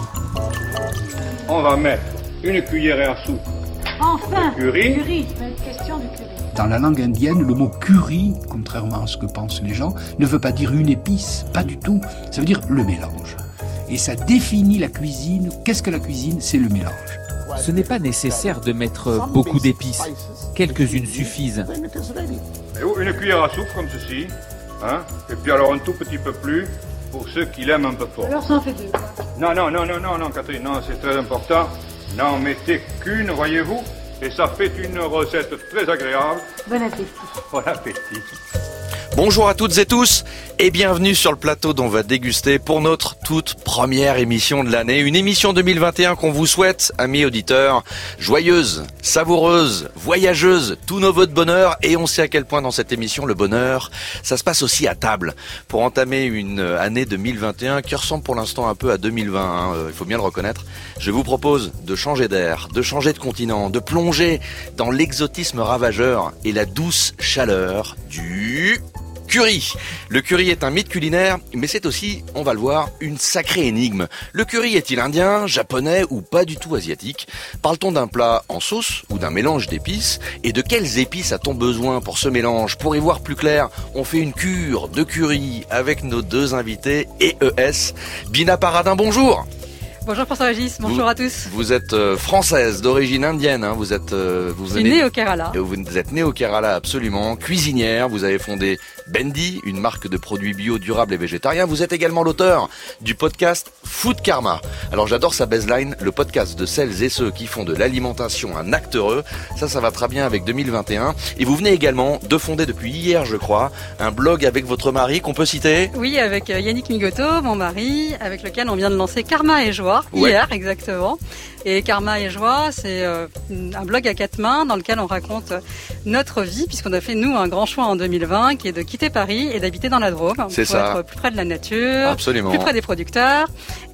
On va mettre une cuillère à soupe Enfin, de curry. une question du curry. Dans la langue indienne, le mot curry, contrairement à ce que pensent les gens, ne veut pas dire une épice, pas du tout. Ça veut dire le mélange. Et ça définit la cuisine. Qu'est-ce que la cuisine ? C'est le mélange. Ce n'est pas nécessaire de mettre beaucoup d'épices. Quelques-unes suffisent. Et une cuillère à soupe comme ceci. Hein? Et puis alors un tout petit peu plus pour ceux qui l'aiment un peu fort. Alors ça en fait deux. Non, Catherine, non, c'est très important. N'en mettez qu'une, voyez-vous. Et ça fait une recette très agréable. Bon appétit. Bon appétit. Bonjour à toutes et tous et bienvenue sur le plateau dont on va déguster pour notre toute première émission de l'année. Une émission 2021 qu'on vous souhaite, amis auditeurs, joyeuse, savoureuse, voyageuse, tous nos vœux de bonheur. Et on sait à quel point dans cette émission, le bonheur, ça se passe aussi à table. Pour entamer une année 2021 qui ressemble pour l'instant un peu à 2020, il faut bien le reconnaître. Je vous propose de changer d'air, de changer de continent, de plonger dans l'exotisme ravageur et la douce chaleur du curry. Le curry est un mythe culinaire, mais c'est aussi, on va le voir, une sacrée énigme. Le curry est-il indien, japonais ou pas du tout asiatique ? Parle-t-on d'un plat en sauce ou d'un mélange d'épices ? Et de quelles épices a-t-on besoin pour ce mélange ? Pour y voir plus clair, on fait une cure de curry avec nos deux invités EES. Bina Paradin, bonjour. Bonjour François-Régis, bonjour à tous. Vous êtes française d'origine indienne, hein. Vous êtes née au Kerala. Vous êtes née au Kerala, absolument. Cuisinière, vous avez fondé Bendy, une marque de produits bio, durables et végétariens. Vous êtes également l'auteur du podcast Food Karma. Alors j'adore sa baseline, le podcast de celles et ceux qui font de l'alimentation un acte heureux. Ça va très bien avec 2021. Et vous venez également de fonder depuis hier, je crois, un blog avec votre mari qu'on peut citer. Oui, avec Yannick Migoto, mon mari, avec lequel on vient de lancer Karma et Joie. Hier, exactement. Et Karma et Joie, c'est un blog à quatre mains dans lequel on raconte notre vie, puisqu'on a fait, nous, un grand choix en 2020, qui est de quitter Paris et d'habiter dans la Drôme. C'est pour ça. être plus près de la nature, Absolument. plus près des producteurs.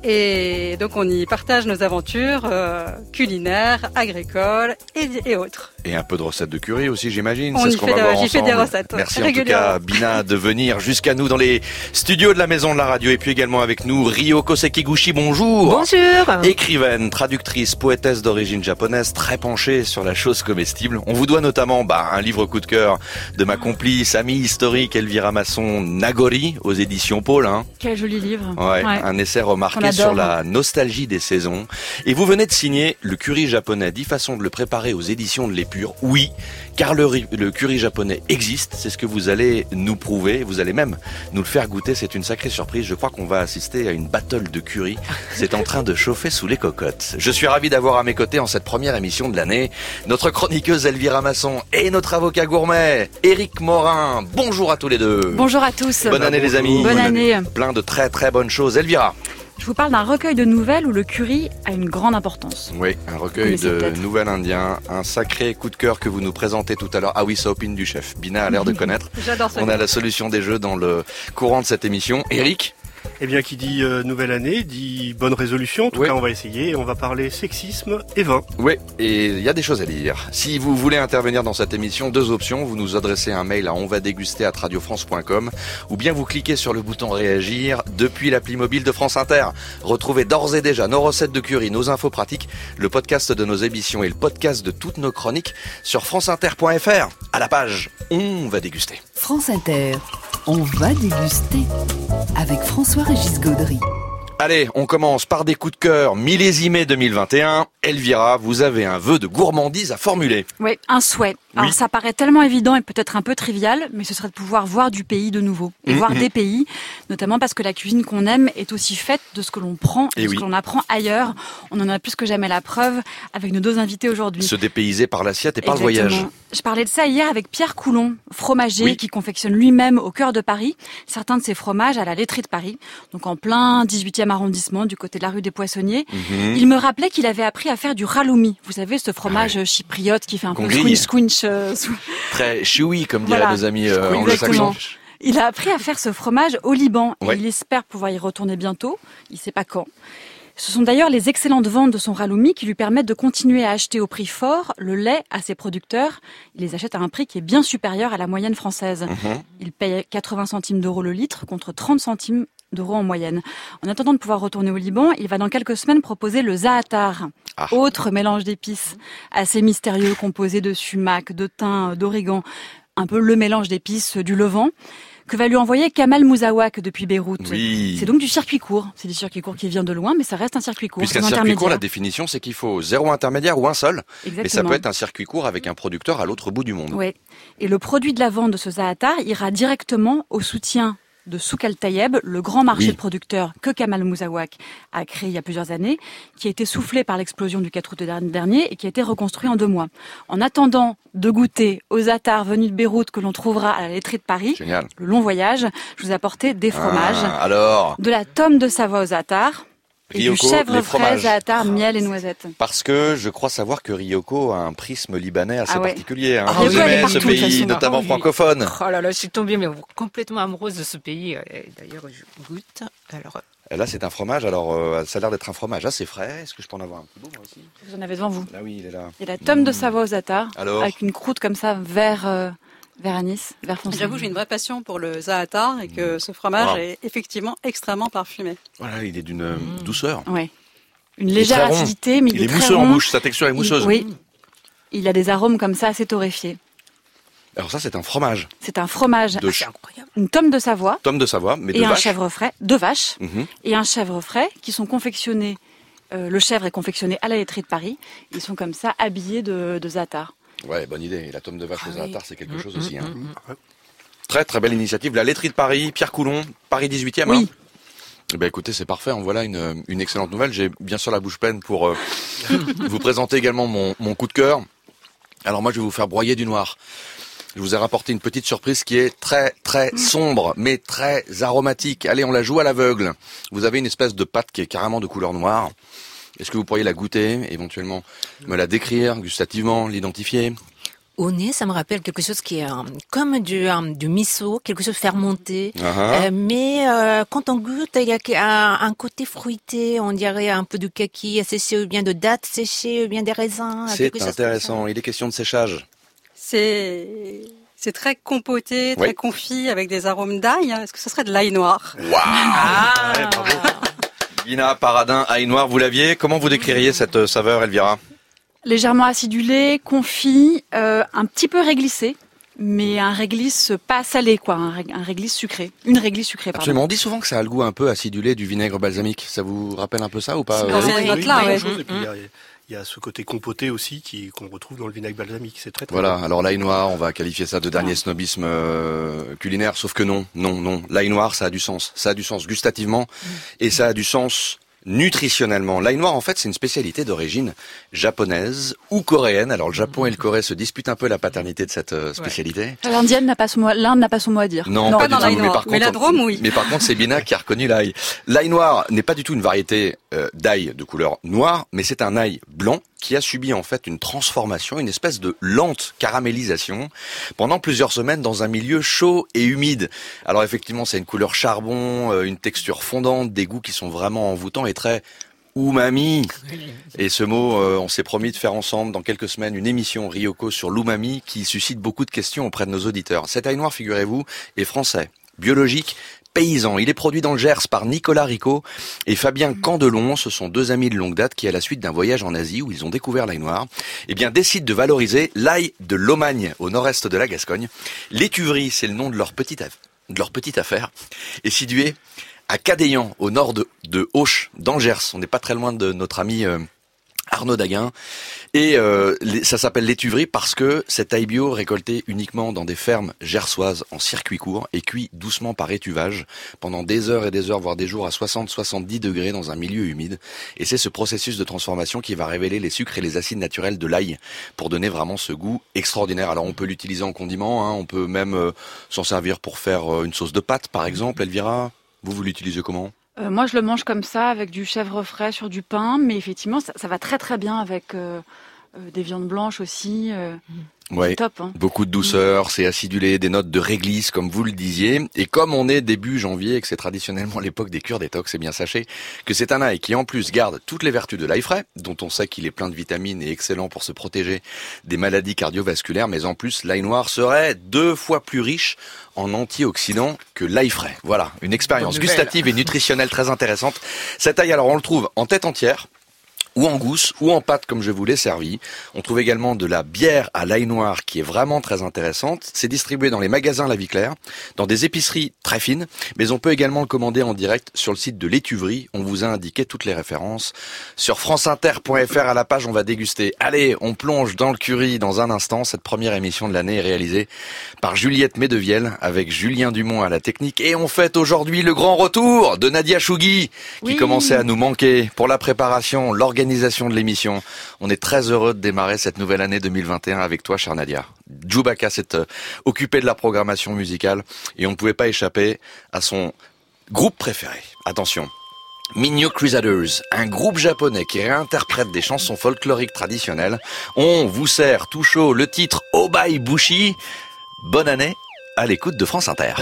Et donc, on y partage nos aventures culinaires, agricoles et autres. Et un peu de recettes de curry aussi, j'imagine. On C'est y ce qu'on fait va voir j'y fais ensemble. des recettes. Merci en tout régulièrement. cas, Bina, de venir jusqu'à nous dans les studios de la Maison de la Radio. Et puis également avec nous, Ryoko Sekiguchi, bonjour. Bonjour. Écrivaine, traductrice, poétesse d'origine japonaise, très penchée sur la chose comestible. On vous doit notamment un livre coup de cœur de ma complice, amie historique Elvira Masson, Nagori, aux éditions Paul. Hein. Quel joli livre. Ouais, un essai remarqué On adore. sur la nostalgie des saisons. Et vous venez de signer le curry japonais, 10 façons de le préparer aux éditions de l'Épure. Oui, car le curry japonais existe, c'est ce que vous allez nous prouver, vous allez même nous le faire goûter, c'est une sacrée surprise. Je crois qu'on va assister à une battle de curry. C'est en train de chauffer sous les cocottes. Je suis ravi d'avoir à mes côtés en cette première émission de l'année notre chroniqueuse Elvira Masson et notre avocat gourmet Éric Morin. Bonjour à tous les deux. Bonjour à tous. Bonne année les amis. Bonne année. Plein de très très bonnes choses. Elvira. Je vous parle d'un recueil de nouvelles où le curry a une grande importance. Oui, un recueil Connaissez de peut-être. nouvelles indiens, un sacré coup de cœur que vous nous présentez tout à l'heure. Ah oui, ça opine du chef. Bina a l'air de connaître. J'adore ça. On a la solution des jeux dans le courant de cette émission. Éric. Eh bien, qui dit nouvelle année, dit bonne résolution. En tout Oui. cas, on va essayer. On va parler sexisme et vin. Oui, et il y a des choses à dire. Si vous voulez intervenir dans cette émission, deux options. Vous nous adressez un mail à onvadeguster@radiofrance.com ou bien vous cliquez sur le bouton réagir depuis l'appli mobile de France Inter. Retrouvez d'ores et déjà nos recettes de curry, nos infos pratiques, le podcast de nos émissions et le podcast de toutes nos chroniques sur franceinter.fr à la page On va déguster. France Inter, on va déguster avec François-Régis Gaudry. Allez, on commence par des coups de cœur millésimés 2021. Elvira, vous avez un vœu de gourmandise à formuler. Oui, un souhait. Alors ça paraît tellement évident et peut-être un peu trivial, mais ce serait de pouvoir voir du pays de nouveau. Et voir des pays, notamment parce que la cuisine qu'on aime est aussi faite de ce que l'on prend et de ce que l'on apprend ailleurs. On en a plus que jamais la preuve avec nos deux invités aujourd'hui. Se dépayser par l'assiette et par le voyage. Je parlais de ça hier avec Pierre Coulon, fromager qui confectionne lui-même au cœur de Paris certains de ses fromages à la laiterie de Paris, donc en plein 18e arrondissement du côté de la rue des Poissonniers. Il me rappelait qu'il avait appris à faire du halloumi. Vous savez, ce fromage chypriote qui fait un peu squinch. Très chewy, comme diraient nos amis anglo-saxons. Il a appris à faire ce fromage au Liban et il espère pouvoir y retourner bientôt. Il ne sait pas quand. Ce sont d'ailleurs les excellentes ventes de son halloumi qui lui permettent de continuer à acheter au prix fort le lait à ses producteurs. Il les achète à un prix qui est bien supérieur à la moyenne française. Il paye 80 centimes d'euros le litre contre 30 centimes d'euros en moyenne. En attendant de pouvoir retourner au Liban, il va dans quelques semaines proposer le za'atar, autre mélange d'épices assez mystérieux composé de sumac, de thym, d'origan, un peu le mélange d'épices du Levant, que va lui envoyer Kamal Mouzawak depuis Beyrouth. Oui. C'est donc du circuit court. C'est du circuit court qui vient de loin, mais ça reste un circuit court. Puisqu'un circuit court, la définition, c'est qu'il faut 0 intermédiaire ou un seul. Exactement. Mais ça peut être un circuit court avec un producteur à l'autre bout du monde. Ouais. Et le produit de la vente de ce za'atar ira directement au soutien de Souk Al-Tayeb, le grand marché de producteurs que Kamal Mouzawak a créé il y a plusieurs années, qui a été soufflé par l'explosion du 4 août dernier et qui a été reconstruit en 2 mois. En attendant de goûter aux za'atars venus de Beyrouth que l'on trouvera à la laiterie de Paris, Génial. Le long voyage, je vous ai apporté des fromages, alors de la tome de Savoie aux za'atars, et Ryoko, du chèvre les frais, fromages. za'atar, miel et noisettes. Parce que je crois savoir que Ryoko a un prisme libanais assez particulier. Hein. Ryoko, elle est ce partout, de toute pays, façon. notamment francophone. Oh là là, je suis tombée mais complètement amoureuse de ce pays. D'ailleurs, je goûte. Alors, Et là, c'est un fromage. Alors, ça a l'air d'être un fromage assez frais. Est-ce que je peux en avoir un petit bout, moi aussi? Vous en avez devant vous. Là, oui, il est là. Il y a la tome de Savoie aux za'atars, Alors avec une croûte comme ça, vert anis, vert foncé. J'avoue, j'ai une vraie passion pour le za'atar et que ce fromage est effectivement extrêmement parfumé. Voilà, il est d'une douceur. Ouais. Une légère très rond. acidité, mais il est très mousseux rond. en bouche. Sa texture est mousseuse. Oui. Il a des arômes comme ça assez torréfiés. Alors ça, c'est un fromage. C'est un fromage, De une tome de Savoie tome de Savoie, mais de et un vache. chèvre frais, de vache, Mhm. et un chèvre frais qui sont confectionnés. Le chèvre est confectionné à la laiterie de Paris. Ils sont comme ça habillés de za'atar. Ouais, bonne idée. Et la tome de vache aux za'atar, c'est quelque chose aussi. Hein. Très très belle initiative. La laiterie de Paris, Pierre Coulon, Paris 18e. Oui. Hein. Eh ben écoutez, c'est parfait. En voilà une excellente nouvelle. J'ai bien sûr la bouche pleine pour vous présenter également mon coup de cœur. Alors moi, je vais vous faire broyer du noir. Je vous ai rapporté une petite surprise qui est très très sombre, mais très aromatique. Allez, on la joue à l'aveugle. Vous avez une espèce de pâte qui est carrément de couleur noire. Est-ce que vous pourriez la goûter, éventuellement me la décrire gustativement, l'identifier? au nez, ça me rappelle quelque chose qui est comme du miso, quelque chose fermenté. Mais quand on goûte, il y a un côté fruité, on dirait un peu de kaki séché ou bien de dattes séchées ou bien des raisins. C'est intéressant. Il est question de séchage. C'est très compoté, très confit, avec des arômes d'ail. Est-ce que ce serait de l'ail noir? Waouh! Bravo. Lina Paradin, ail noir, vous l'aviez. Comment vous décririez cette saveur, Elvira? Légèrement acidulé, confit, un petit peu réglissé, mais un réglisse pas salé, quoi, un réglisse sucré. Une réglisse sucrée, pardon. Absolument. On dit souvent que ça a le goût un peu acidulé du vinaigre balsamique. Ça vous rappelle un peu ça ou pas? Il y a ce côté compoté aussi qu'on retrouve dans le vinaigre balsamique. C'est très voilà. bon. Alors l'ail noir, on va qualifier ça de dernier snobisme culinaire, sauf que non. L'ail noir, ça a du sens. Ça a du sens gustativement et ça a du sens nutritionnellement. L'ail noir, en fait, c'est une spécialité d'origine japonaise ou coréenne. Alors le Japon et le Corée se disputent un peu la paternité de cette spécialité. L'Inde n'a pas son mot à dire. Non, pas dans du l'ail tout. noir. Mais la Drôme, oui. Mais par contre, c'est Bina qui a reconnu l'ail. L'ail noir n'est pas du tout une variété d'ail de couleur noire, mais c'est un ail blanc qui a subi en fait une transformation, une espèce de lente caramélisation pendant plusieurs semaines dans un milieu chaud et humide. Alors effectivement, c'est une couleur charbon, une texture fondante, des goûts qui sont vraiment envoûtants et très umami. Et ce mot, on s'est promis de faire ensemble dans quelques semaines une émission Ryoko sur l'umami qui suscite beaucoup de questions auprès de nos auditeurs. Cet ail noir, figurez-vous, est français, biologique, paysan. Il est produit dans le Gers par Nicolas Ricot et Fabien Candelon. Ce sont deux amis de longue date qui, à la suite d'un voyage en Asie où ils ont découvert l'ail noir, décident de valoriser l'ail de Lomagne, au nord-est de la Gascogne. L'étuverie, c'est le nom de leur petite affaire, est située à Cadéan, au nord de Auch, dans le Gers. On n'est pas très loin de notre ami Arnaud Daguin. Et ça s'appelle l'étuverie parce que cet ail bio récolté uniquement dans des fermes gersoises en circuit court et cuit doucement par étuvage pendant des heures et des heures, voire des jours à 60-70 degrés dans un milieu humide. Et c'est ce processus de transformation qui va révéler les sucres et les acides naturels de l'ail pour donner vraiment ce goût extraordinaire. Alors on peut l'utiliser en condiment, on peut même s'en servir pour faire une sauce de pâte par exemple. Elvira, vous l'utilisez comment ? Moi, je le mange comme ça, avec du chèvre frais sur du pain, mais effectivement, ça va très très bien avec des viandes blanches aussi. Ouais, top, hein. Beaucoup de douceur, c'est acidulé, des notes de réglisse comme vous le disiez. Et comme on est début janvier et que c'est traditionnellement l'époque des cures détox, bien sachez que c'est un ail qui en plus garde toutes les vertus de l'ail frais, dont on sait qu'il est plein de vitamines et excellent pour se protéger des maladies cardiovasculaires, mais en plus l'ail noir serait 2 fois plus riche en antioxydants que l'ail frais. Voilà, une expérience gustative et nutritionnelle très intéressante. Cet ail, alors on le trouve en tête entière, ou en gousse, ou en pâte comme je vous l'ai servi. On trouve également de la bière à l'ail noir qui est vraiment très intéressante. C'est distribué dans les magasins La Vie Claire, dans des épiceries très fines, mais on peut également le commander en direct sur le site de l'Étuverie. On vous a indiqué toutes les références sur franceinter.fr à la page On va déguster. Allez, on plonge dans le curry dans un instant. Cette première émission de l'année est réalisée par Juliette Medevielle avec Julien Dumont à la technique. Et on fête aujourd'hui le grand retour de Nadia Chougui qui commençait à nous manquer pour la préparation, l'organisation de l'émission. On est très heureux de démarrer cette nouvelle année 2021 avec toi, chère Nadia. Djoubaka s'est occupé de la programmation musicale et on ne pouvait pas échapper à son groupe préféré. Attention, Minyo Crusaders, un groupe japonais qui réinterprète des chansons folkloriques traditionnelles. On vous sert tout chaud le titre Obai Bushi. Bonne année à l'écoute de France Inter.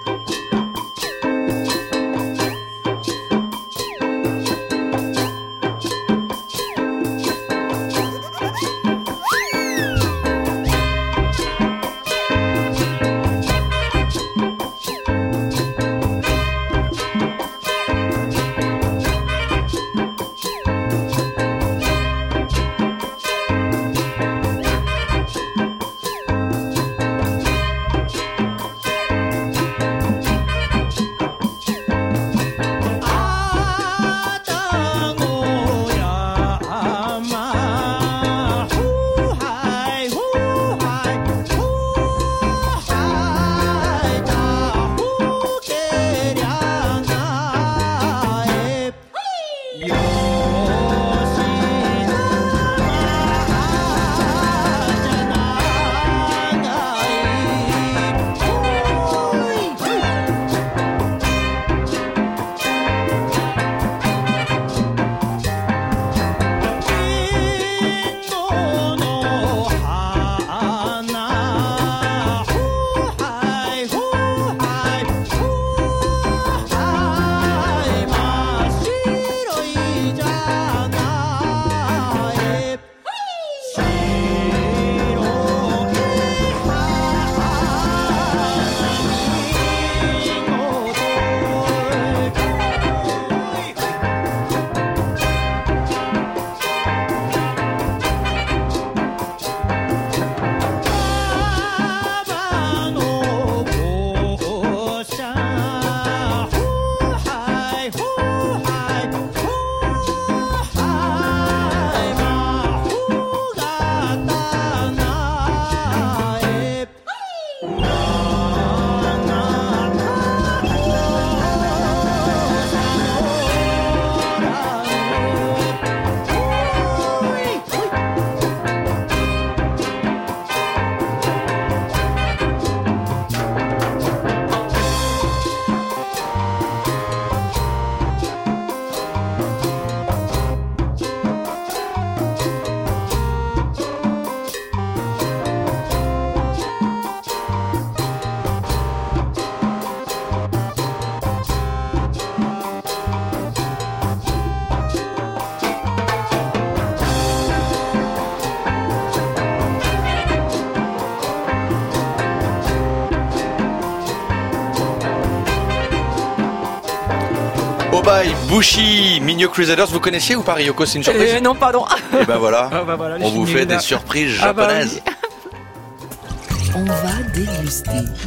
Obai Bushi, Minyo Crusaders, vous connaissiez ou pas, Ryoko? C'est une surprise? Non, pardon. Et ben voilà, on vous fait des surprises japonaises. On va déguster.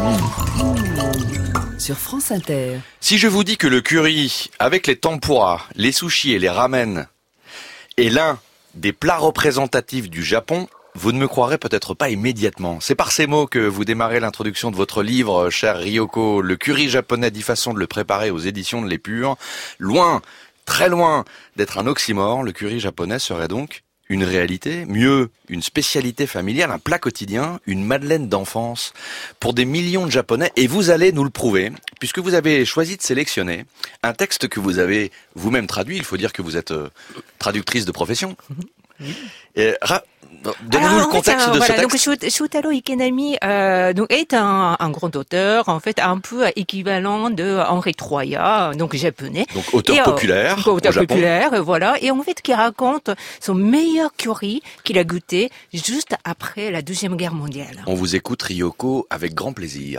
Sur France Inter. Si je vous dis que le curry, avec les tempura, les sushis et les ramen, est l'un des plats représentatifs du Japon, vous ne me croirez peut-être pas immédiatement. C'est par ces mots que vous démarrez l'introduction de votre livre, cher Ryoko, Le curry japonais, 10 façons de le préparer aux éditions de l'Épure. Loin, très loin d'être un oxymore, le curry japonais serait donc une réalité, mieux, une spécialité familiale, un plat quotidien, une madeleine d'enfance pour des millions de Japonais. Et vous allez nous le prouver, puisque vous avez choisi de sélectionner un texte que vous avez vous-même traduit. Il faut dire que vous êtes traductrice de profession. Et Donnez-nous le contexte de ce texte. Donc Shotaro Ikenami donc est un grand auteur, en fait un peu équivalent de Henri Troya, donc japonais. Donc auteur populaire au Japon. Populaire, voilà. Et en fait qui raconte son meilleur curry qu'il a goûté juste après la Deuxième Guerre mondiale. On vous écoute Ryoko avec grand plaisir.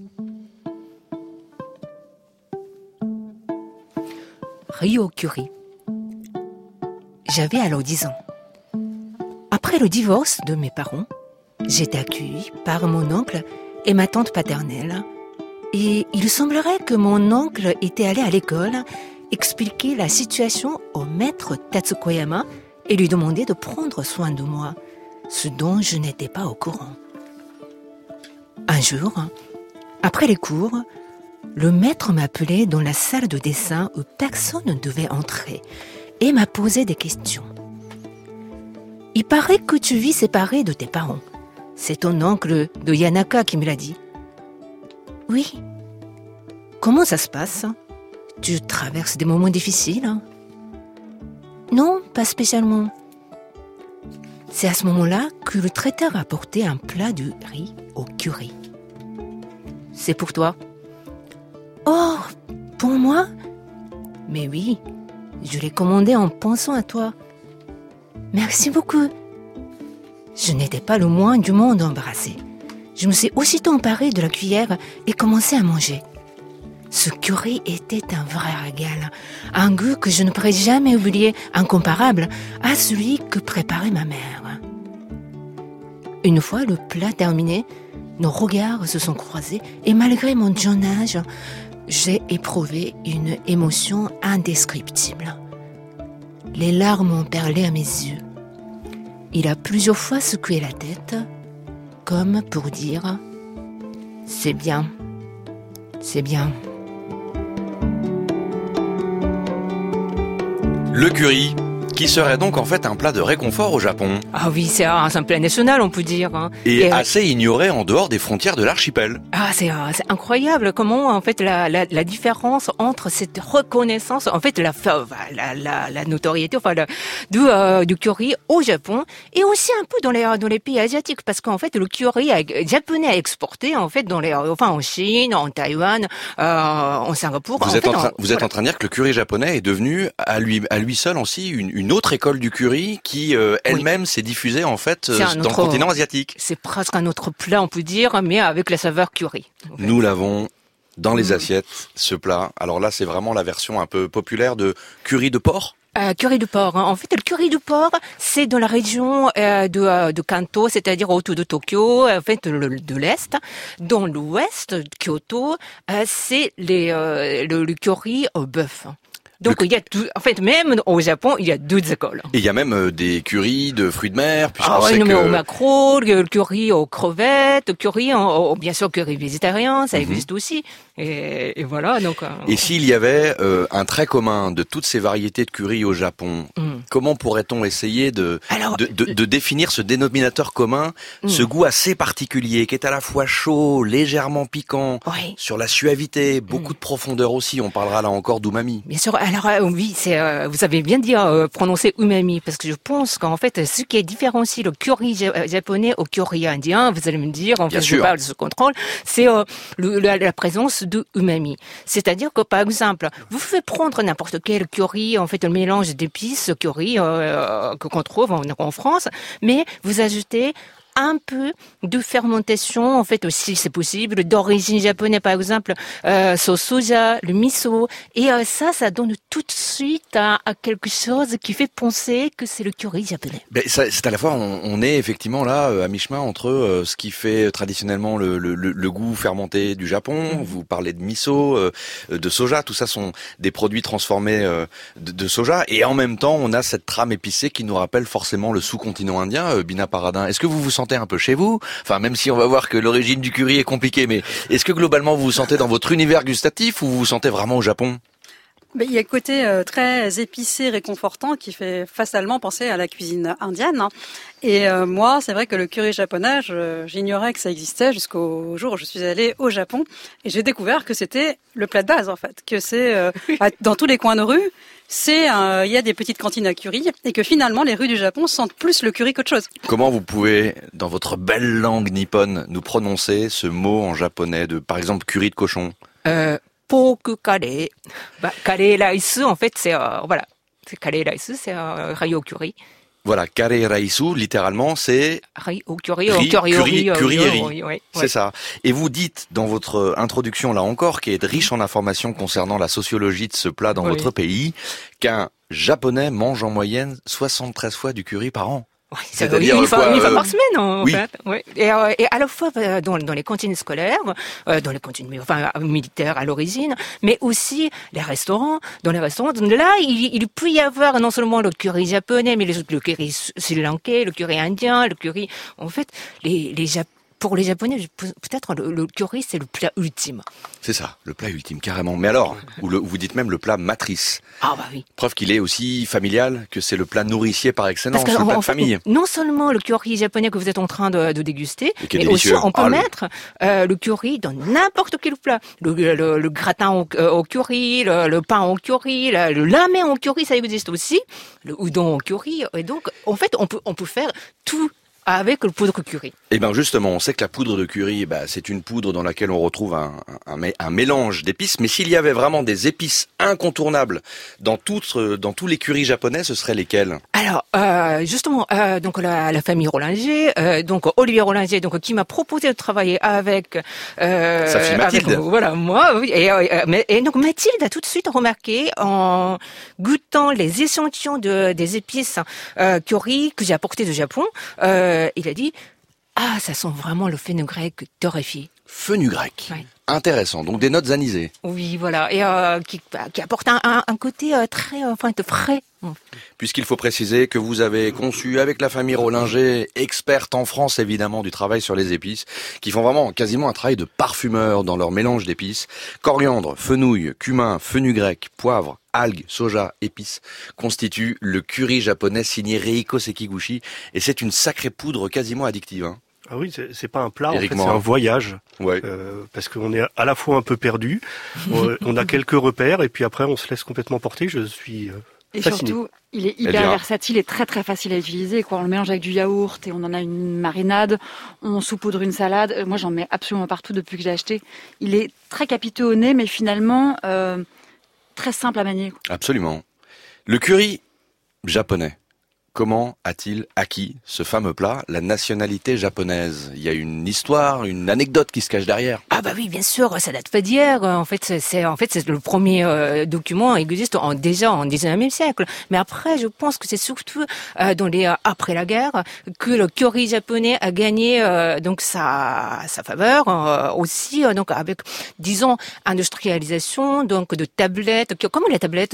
Ryo Curry. J'avais alors 10 ans. Après le divorce de mes parents, j'étais accueillie par mon oncle et ma tante paternelle. Et il semblerait que mon oncle était allé à l'école expliquer la situation au maître Tatsukoyama et lui demander de prendre soin de moi, ce dont je n'étais pas au courant. Un jour, après les cours, le maître m'appelait dans la salle de dessin où personne ne devait entrer et m'a posé des questions. Il paraît que tu vis séparé de tes parents. C'est ton oncle de Yanaka qui me l'a dit. Oui. Comment ça se passe? Tu traverses des moments difficiles? Non, pas spécialement. C'est à ce moment-là que le traiteur a apporté un plat de riz au curry. C'est pour toi. Oh, pour moi? Mais oui, je l'ai commandé en pensant à toi. Merci beaucoup. Je n'étais pas le moins du monde embarrassé. Je me suis aussitôt emparée de la cuillère et commencé à manger. Ce curry était un vrai régal, un goût que je ne pourrais jamais oublier, incomparable à celui que préparait ma mère. Une fois le plat terminé, nos regards se sont croisés et malgré mon jeune âge, j'ai éprouvé une émotion indescriptible. Les larmes ont perlé à mes yeux. Il a plusieurs fois secoué la tête, comme pour dire « C'est bien, c'est bien ». Le curry, qui serait donc en fait un plat de réconfort au Japon. Ah oui, c'est un plat national, on peut dire. Et assez ignoré en dehors des frontières de l'archipel. Ah, c'est incroyable comment en fait la différence entre cette reconnaissance, en fait la notoriété, enfin du curry au Japon et aussi un peu dans les pays asiatiques, parce qu'en fait le curry japonais a exporté en fait en Chine, en Taïwan, en Singapour. Vous êtes en train de dire que le curry japonais est devenu à lui seul aussi une autre école du curry qui elle-même s'est diffusée en fait dans le continent asiatique. C'est presque un autre plat, on peut dire, mais avec la saveur curry. En fait. Nous l'avons dans les assiettes, ce plat. Alors là, c'est vraiment la version un peu populaire de curry de porc. Curry de porc. En fait, le curry de porc, c'est dans la région de Kanto, c'est-à-dire autour de Tokyo, en fait, de l'est. Dans l'ouest, Kyoto, c'est le curry au bœuf. Donc il y a tout, en fait même au Japon il y a deux écoles. Et il y a même des currys de fruits de mer. Au maquereau, le curry aux crevettes, le curry bien sûr curry végétarien, ça existe aussi. Et voilà donc. Et s'il y avait un trait commun de toutes ces variétés de curry au Japon, comment pourrait-on essayer de définir ce dénominateur commun, ce goût assez particulier qui est à la fois chaud, légèrement piquant, sur la suavité, beaucoup de profondeur aussi. On parlera là encore d'umami. Bien sûr. Alors oui, vous avez bien dit prononcer umami, parce que je pense qu'en fait ce qui différencie le curry japonais au curry indien, vous allez me dire, en fait je parle de ce contrôle, c'est la présence de umami. C'est-à-dire que par exemple, vous pouvez prendre n'importe quel curry, en fait un mélange d'épices curry qu'on trouve en France, mais vous ajoutez un peu de fermentation, en fait aussi c'est possible, d'origine japonaise par exemple, sauce soja, le miso, et ça donne tout de suite à quelque chose qui fait penser que c'est le curry japonais. C'est à la fois, on est effectivement là à mi-chemin entre ce qui fait traditionnellement le goût fermenté du Japon, vous parlez de miso, de soja, tout ça sont des produits transformés de soja, et en même temps on a cette trame épicée qui nous rappelle forcément le sous-continent indien, Bina Paradin. Est-ce que vous vous sentez un peu chez vous? Enfin, même si on va voir que l'origine du curry est compliquée, mais est-ce que globalement vous vous sentez dans votre univers gustatif ou vous vous sentez vraiment au Japon? Il y a le côté très épicé, réconfortant, qui fait fatalement penser à la cuisine indienne. Et moi, c'est vrai que le curry japonais, j'ignorais que ça existait jusqu'au jour où je suis allée au Japon. Et j'ai découvert que c'était le plat de base, en fait. Que c'est dans tous les coins de rue, il y a des petites cantines à curry. Et que finalement, les rues du Japon sentent plus le curry qu'autre chose. Comment vous pouvez, dans votre belle langue nippone, nous prononcer ce mot en japonais de, par exemple, curry de cochon? Pork curry. Curry rice, en fait, c'est curry rice, c'est riz au curry. Voilà, curry raisu, littéralement, c'est riz au curry, curry et riz. Oui, c'est ça. Et vous dites dans votre introduction, là encore, qui est riche en informations concernant la sociologie de ce plat dans votre pays, qu'un Japonais mange en moyenne 73 fois du curry par an. Oui, c'est-à-dire une fois par semaine, en fait. Oui. Et à la fois dans les cantines scolaires, dans les cantines militaires à l'origine, mais aussi les restaurants. Dans les restaurants, là, il peut y avoir non seulement le curry japonais, mais le curry sri-lankais, le curry indien, le curry. En fait, pour les Japonais, peut-être le curry, c'est le plat ultime. C'est ça, le plat ultime, carrément. Mais alors, vous dites même le plat matrice. Ah bah oui. Preuve qu'il est aussi familial, que c'est le plat nourricier par excellence, le plat de famille. Non seulement le curry japonais que vous êtes en train de déguster, mais délicieux. aussi on peut mettre le curry dans n'importe quel plat. Le gratin au curry, le pain au curry, le lamen au curry, ça existe aussi. Le udon au curry. Et donc, en fait, on peut faire tout avec le poudre curry. Eh ben justement, on sait que la poudre de curry, c'est une poudre dans laquelle on retrouve un mélange d'épices. Mais s'il y avait vraiment des épices incontournables dans tous les currys japonais, ce seraient lesquels? Alors justement, donc la famille Rollinger, donc Olivier Rollinger, donc qui m'a proposé de travailler avec sa fille Mathilde. Voilà, moi. Oui, et donc Mathilde a tout de suite remarqué en goûtant les échantillons des épices curry que j'ai apporté du Japon. Il a dit, ça sent vraiment le fenugrec torréfié. Fenugrec. Ouais. Intéressant. Donc des notes anisées. Oui, voilà. Et qui apporte un côté très frais. Puisqu'il faut préciser que vous avez conçu avec la famille Rollinger, experte en France évidemment du travail sur les épices, qui font vraiment quasiment un travail de parfumeur dans leur mélange d'épices. Coriandre, fenouil, cumin, fenugrec, poivre, algues, soja, épices, constituent le curry japonais signé Reiko Sekiguchi. Et c'est une sacrée poudre quasiment addictive. Hein. Ah oui, c'est pas un plat, Éric en fait, c'est un voyage. Ouais. Parce qu'on est à la fois un peu perdu, on a quelques repères, et puis après on se laisse complètement porter. Je suis et fasciné. surtout, il est hyper versatile et très très facile à utiliser. On le mélange avec du yaourt et on en a une marinade, on saupoudre une salade. Moi, j'en mets absolument partout depuis que j'ai acheté. Il est très capiteux au nez, mais finalement très simple à manier. Absolument. Le curry japonais. Comment a-t-il acquis ce fameux plat, la nationalité japonaise? Il y a une histoire, une anecdote qui se cache derrière. Ah bah oui, bien sûr, ça date pas d'hier. En fait, c'est le premier document qui existe déjà en 19e siècle. Mais après, je pense que c'est surtout après la guerre que le curry japonais a gagné donc sa faveur aussi donc avec disons industrialisation donc de tablettes comme les tablettes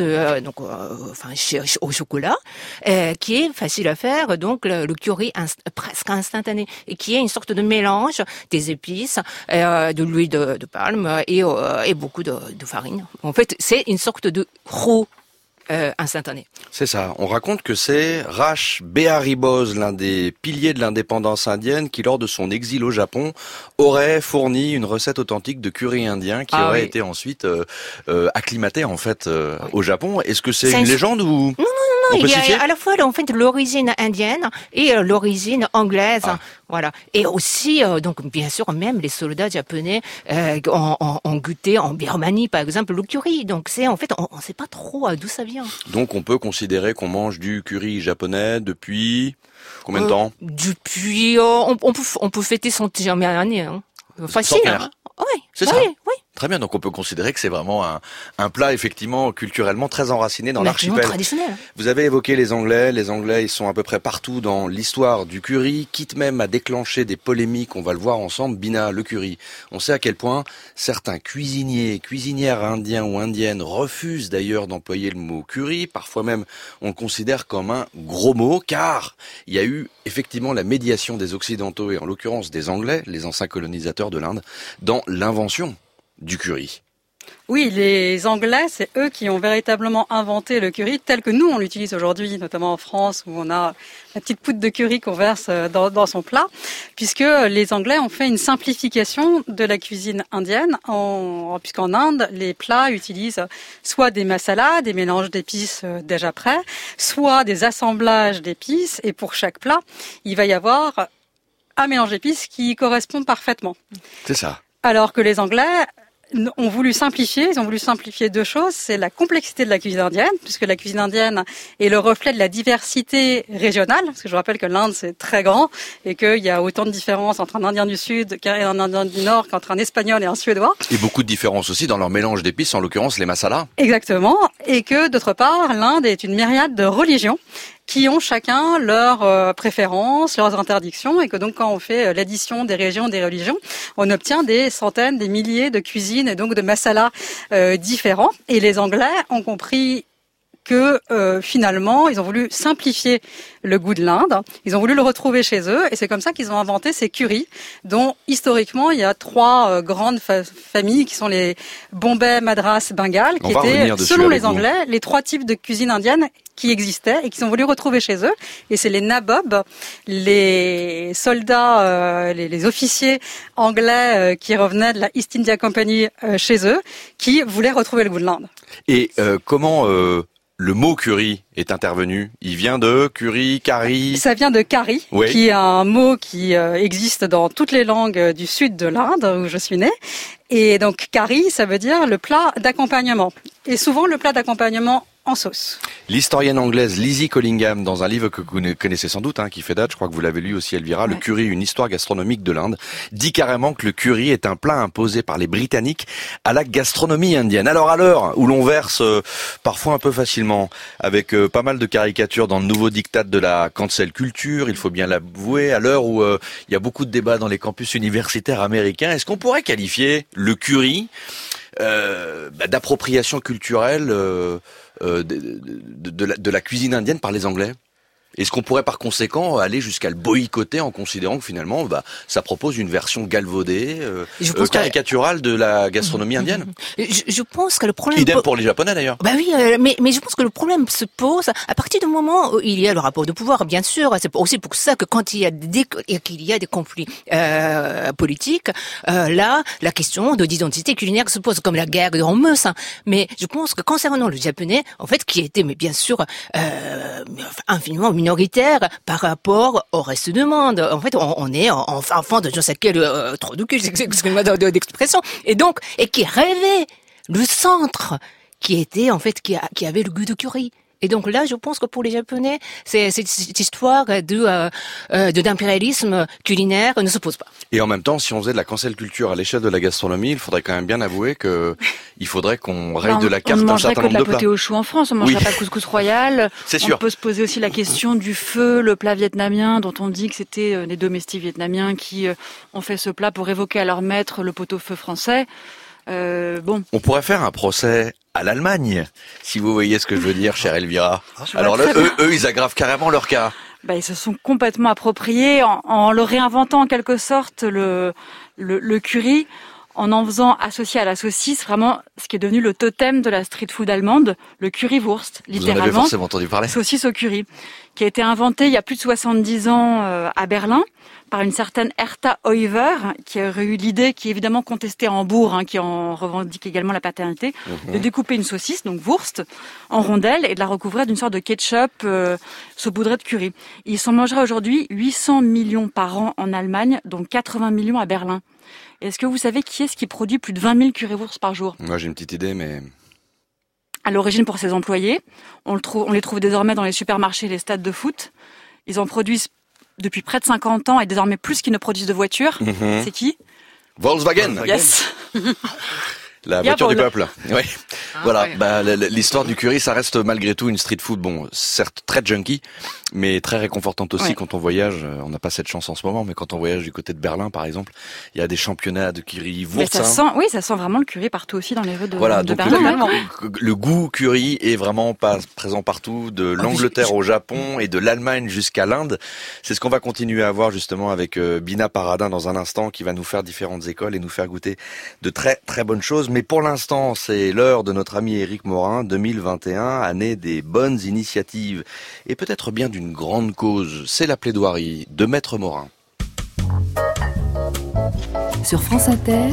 au chocolat qui est facile à faire, donc le curry presque instantané, et qui est une sorte de mélange des épices, de l'huile de palme et beaucoup de farine. En fait, c'est une sorte de roux instantané. C'est ça. On raconte que c'est Rash Behari Bose, l'un des piliers de l'indépendance indienne, qui lors de son exil au Japon aurait fourni une recette authentique de curry indien qui aurait été ensuite acclimatée en fait au Japon. Est-ce que c'est une légende ou Non, il y a à la fois en fait l'origine indienne et l'origine anglaise, voilà. Et aussi donc bien sûr même les soldats japonais ont goûté en Birmanie par exemple le curry. Donc c'est en fait on sait pas trop d'où ça vient. Donc on peut considérer qu'on mange du curry japonais depuis combien de temps? Depuis on peut fêter son année. Hein. Facile. Hein. Oui. C'est ça. Oui. Très bien, donc on peut considérer que c'est vraiment un plat effectivement culturellement très enraciné dans l'archipel. Traditionnel. Vous avez évoqué les Anglais ils sont à peu près partout dans l'histoire du curry, quitte même à déclencher des polémiques, on va le voir ensemble. Bina, le curry, on sait à quel point certains cuisinières indiens ou indiennes refusent d'ailleurs d'employer le mot curry, parfois même on le considère comme un gros mot, car il y a eu effectivement la médiation des Occidentaux et en l'occurrence des Anglais, les anciens colonisateurs de l'Inde, dans l'invention du curry. Oui, les Anglais, c'est eux qui ont véritablement inventé le curry tel que nous on l'utilise aujourd'hui, notamment en France où on a la petite poudre de curry qu'on verse dans son plat, puisque les Anglais ont fait une simplification de la cuisine indienne, puisqu'en Inde, les plats utilisent soit des masalas, des mélanges d'épices déjà prêts, soit des assemblages d'épices, et pour chaque plat, il va y avoir un mélange d'épices qui correspond parfaitement. C'est ça. Alors que les Anglais ont voulu simplifier, ils ont voulu simplifier deux choses, c'est la complexité de la cuisine indienne, puisque la cuisine indienne est le reflet de la diversité régionale, parce que je rappelle que l'Inde c'est très grand, et qu'il y a autant de différences entre un Indien du Sud et un Indien du Nord qu'entre un Espagnol et un Suédois. Et beaucoup de différences aussi dans leur mélange d'épices, en l'occurrence les masalas. Exactement, et que d'autre part, l'Inde est une myriade de religions, qui ont chacun leurs préférences, leurs interdictions, et que donc quand on fait l'addition des régions, des religions, on obtient des centaines, des milliers de cuisines et donc de masalas différents. Et les Anglais ont compris que finalement, ils ont voulu simplifier le goût de l'Inde, ils ont voulu le retrouver chez eux, et c'est comme ça qu'ils ont inventé ces currys, dont historiquement il y a trois grandes familles qui sont les Bombay, Madras, Bengale, qui étaient, selon les Anglais, les trois types de cuisine indienne qui existaient et qu'ils ont voulu retrouver chez eux. Et c'est les nabobs, les soldats, les officiers anglais qui revenaient de la East India Company chez eux, qui voulaient retrouver le goût de l'Inde. Et comment le mot curry est intervenu? Il vient de curry, curry. Ça vient de curry, oui, qui est un mot qui existe dans toutes les langues du sud de l'Inde, où je suis née. Et donc curry, ça veut dire le plat d'accompagnement. Et souvent le plat d'accompagnement en sauce. L'historienne anglaise Lizzie Collingham, dans un livre que vous connaissez sans doute, qui fait date, je crois que vous l'avez lu aussi Elvira, ouais. Le curry, une histoire gastronomique de l'Inde, dit carrément que le curry est un plat imposé par les Britanniques à la gastronomie indienne. Alors à l'heure où l'on verse parfois un peu facilement, avec pas mal de caricatures dans le nouveau diktat de la cancel culture, il faut bien l'avouer, à l'heure où il y a beaucoup de débats dans les campus universitaires américains, est-ce qu'on pourrait qualifier le curry d'appropriation culturelle de la cuisine indienne par les Anglais? Est-ce qu'on pourrait par conséquent aller jusqu'à le boycotter en considérant que finalement ça propose une version galvaudée, caricaturale de la gastronomie indienne? Je pense que le problème... Idem pour les Japonais d'ailleurs. Bah oui, mais je pense que le problème se pose à partir du moment où il y a le rapport de pouvoir, bien sûr. C'est aussi pour ça que quand il y a des conflits politiques, là, la question d'identité culinaire se pose, comme la guerre de Hormuz. Mais je pense que concernant le japonais, en fait, qui était, mais bien sûr, infiniment minoritaire par rapport au reste du monde. En fait, on est en fin fond de je sais quel trou de cul, excusez-moi d'expression, et qui rêvait le centre qui était en fait qui avait le goût de curry. Et donc là, je pense que pour les Japonais, cette histoire d'impérialisme culinaire ne se pose pas. Et en même temps, si on faisait de la cancel culture à l'échelle de la gastronomie, il faudrait quand même bien avouer que il faudrait qu'on raye de la carte un certain nombre de plats. On ne mangerait que de la poté au chou en France, on ne mangerait pas de couscous royal. C'est sûr. On peut se poser aussi la question du feu, le plat vietnamien, dont on dit que c'était les domestiques vietnamiens qui ont fait ce plat pour évoquer à leur maître le pot-au-feu français. On pourrait faire un procès à l'Allemagne, si vous voyez ce que je veux dire, chère Elvira. Alors là, eux, ils aggravent carrément leur cas. Ils se sont complètement appropriés en le réinventant en quelque sorte le curry, en faisant associer à la saucisse vraiment ce qui est devenu le totem de la street food allemande, le currywurst, littéralement. Vous en avez forcément entendu parler. Saucisse au curry, qui a été inventé il y a plus de 70 ans à Berlin par une certaine Hertha Heuver, qui aurait eu l'idée, qui est évidemment contestée à Hambourg, qui en revendique également la paternité, de découper une saucisse, donc Wurst, en rondelles et de la recouvrir d'une sorte de ketchup saupoudré de curry. Il s'en mangera aujourd'hui 800 millions par an en Allemagne, dont 80 millions à Berlin. Est-ce que vous savez qui est-ce qui produit plus de 20 000 currywursts par jour? Moi, j'ai une petite idée, mais... À l'origine pour ses employés, on les trouve désormais dans les supermarchés et les stades de foot. Ils en produisent depuis près de 50 ans et désormais plus qu'ils ne produisent de voitures. C'est qui? Volkswagen. Yes. La voiture du peuple. Oui. Voilà. Ouais. L'histoire du curry, ça reste malgré tout une street food. Bon, certes très junky, mais très réconfortante aussi quand on voyage. On n'a pas cette chance en ce moment, mais quand on voyage du côté de Berlin, par exemple, il y a des championnats de currywurst. Ça sent vraiment le curry partout aussi dans les rues de Berlin. Le goût curry est vraiment pas présent partout, de l'Angleterre au Japon et de l'Allemagne jusqu'à l'Inde. C'est ce qu'on va continuer à voir justement avec Bina Paradin dans un instant, qui va nous faire différentes écoles et nous faire goûter de très très bonnes choses. mais pour l'instant, c'est l'heure de notre ami Éric Morin, 2021, année des bonnes initiatives, et peut-être bien d'une grande cause, c'est la plaidoirie de Maître Morin. Sur France Inter,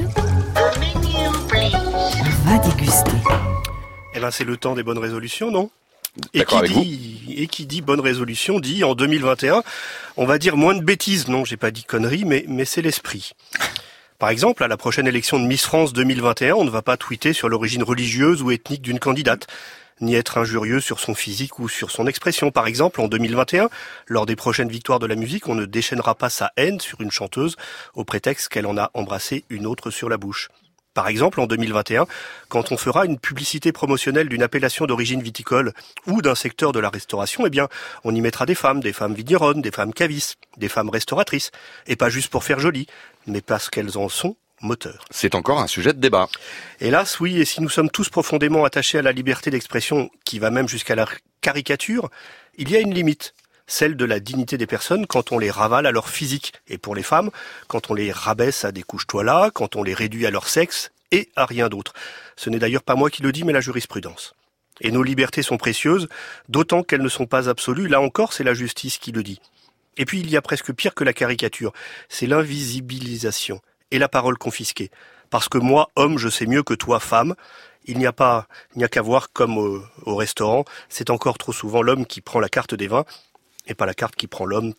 on va déguster. Eh ben, c'est le temps des bonnes résolutions, non ? Et qui dit bonne résolution dit en 2021, on va dire moins de bêtises. Non, j'ai pas dit conneries, mais c'est l'esprit. Par exemple, à la prochaine élection de Miss France 2021, on ne va pas tweeter sur l'origine religieuse ou ethnique d'une candidate, ni être injurieux sur son physique ou sur son expression. Par exemple, en 2021, lors des prochaines victoires de la musique, on ne déchaînera pas sa haine sur une chanteuse au prétexte qu'elle en a embrassé une autre sur la bouche. Par exemple, en 2021, quand on fera une publicité promotionnelle d'une appellation d'origine viticole ou d'un secteur de la restauration, eh bien, on y mettra des femmes vigneronnes, des femmes cavistes, des femmes restauratrices. Et pas juste pour faire joli, mais parce qu'elles en sont moteurs. C'est encore un sujet de débat. Hélas, oui, et si nous sommes tous profondément attachés à la liberté d'expression, qui va même jusqu'à la caricature, il y a une limite. Celle de la dignité des personnes quand on les ravale à leur physique. Et pour les femmes, quand on les rabaisse à des couches-toi-là, quand on les réduit à leur sexe et à rien d'autre. Ce n'est d'ailleurs pas moi qui le dis, mais la jurisprudence. Et nos libertés sont précieuses, d'autant qu'elles ne sont pas absolues. Là encore, c'est la justice qui le dit. Et puis, il y a presque pire que la caricature. C'est l'invisibilisation et la parole confisquée. Parce que moi, homme, je sais mieux que toi, femme. Il n'y a qu'à voir comme au restaurant. C'est encore trop souvent l'homme qui prend la carte des vins et pas la carte qui prend l'homme,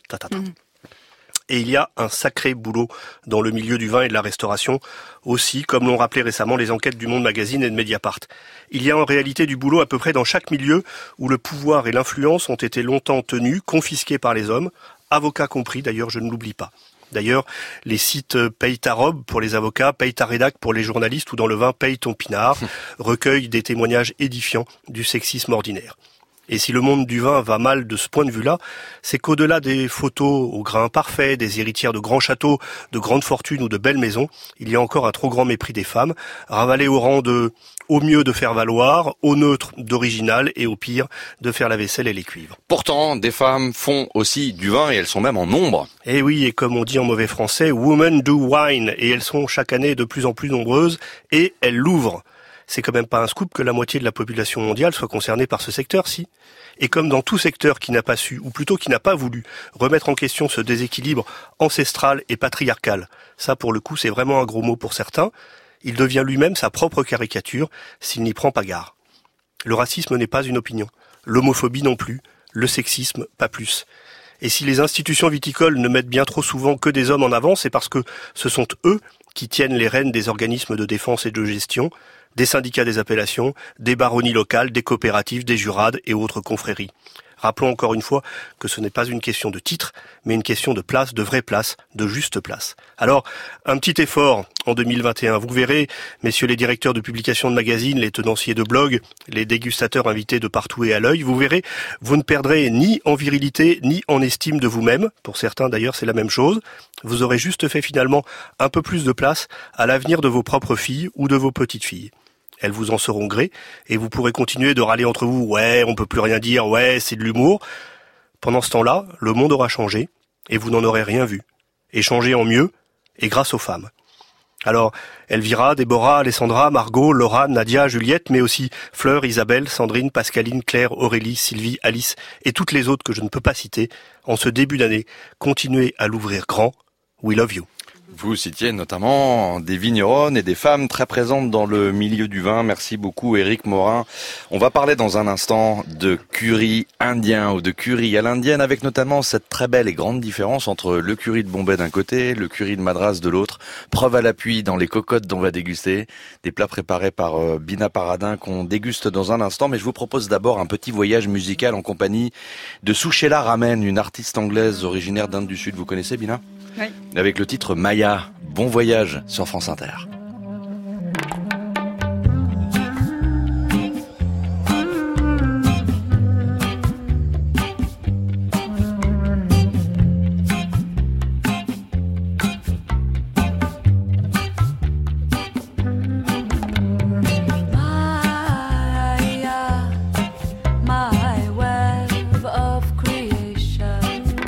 Et il y a un sacré boulot dans le milieu du vin et de la restauration aussi, comme l'ont rappelé récemment les enquêtes du Monde Magazine et de Mediapart. Il y a en réalité du boulot à peu près dans chaque milieu où le pouvoir et l'influence ont été longtemps tenus, confisqués par les hommes, avocats compris, d'ailleurs je ne l'oublie pas. D'ailleurs, les sites Paye ta robe pour les avocats, Paye ta rédac pour les journalistes ou dans le vin Paye ton pinard recueillent des témoignages édifiants du sexisme ordinaire. Et si le monde du vin va mal de ce point de vue-là, c'est qu'au-delà des photos au grain parfait, des héritières de grands châteaux, de grandes fortunes ou de belles maisons, il y a encore un trop grand mépris des femmes, ravalées au rang de au mieux de faire valoir, au neutre d'original et au pire de faire la vaisselle et les cuivres. Pourtant, des femmes font aussi du vin et elles sont même en nombre. Et oui, et comme on dit en mauvais français, women do wine, et elles sont chaque année de plus en plus nombreuses et elles l'ouvrent. C'est quand même pas un scoop que la moitié de la population mondiale soit concernée par ce secteur, si. Et comme dans tout secteur qui n'a pas su, ou plutôt qui n'a pas voulu, remettre en question ce déséquilibre ancestral et patriarcal, ça pour le coup c'est vraiment un gros mot pour certains, il devient lui-même sa propre caricature s'il n'y prend pas garde. Le racisme n'est pas une opinion, l'homophobie non plus, le sexisme pas plus. Et si les institutions viticoles ne mettent bien trop souvent que des hommes en avant, c'est parce que ce sont eux qui tiennent les rênes des organismes de défense et de gestion, des syndicats des appellations, des baronnies locales, des coopératives, des jurades et autres confréries. Rappelons encore une fois que ce n'est pas une question de titre, mais une question de place, de vraie place, de juste place. Alors, un petit effort en 2021. Vous verrez, messieurs les directeurs de publication de magazines, les tenanciers de blogs, les dégustateurs invités de partout et à l'œil, vous verrez, vous ne perdrez ni en virilité, ni en estime de vous-même. Pour certains, d'ailleurs, c'est la même chose. Vous aurez juste fait finalement un peu plus de place à l'avenir de vos propres filles ou de vos petites filles. Elles vous en seront gré, et vous pourrez continuer de râler entre vous « ouais, on peut plus rien dire, ouais, c'est de l'humour ». Pendant ce temps-là, le monde aura changé, et vous n'en aurez rien vu. Et changé en mieux, et grâce aux femmes. Alors, Elvira, Déborah, Alessandra, Margot, Laura, Nadia, Juliette, mais aussi Fleur, Isabelle, Sandrine, Pascaline, Claire, Aurélie, Sylvie, Alice, et toutes les autres que je ne peux pas citer, en ce début d'année, continuez à l'ouvrir grand. We love you. Vous citiez notamment des vigneronnes et des femmes très présentes dans le milieu du vin. Merci beaucoup Éric Morin. On va parler dans un instant de curry indien ou de curry à l'indienne, avec notamment cette très belle et grande différence entre le curry de Bombay d'un côté, le curry de Madras de l'autre. Preuve à l'appui dans les cocottes dont on va déguster. Des plats préparés par Bina Paradin qu'on déguste dans un instant. Mais je vous propose d'abord un petit voyage musical en compagnie de Sushela Ramen, une artiste anglaise originaire d'Inde du Sud. Vous connaissez Bina ? Oui. Avec le titre Maya. Bon voyage sur France Inter.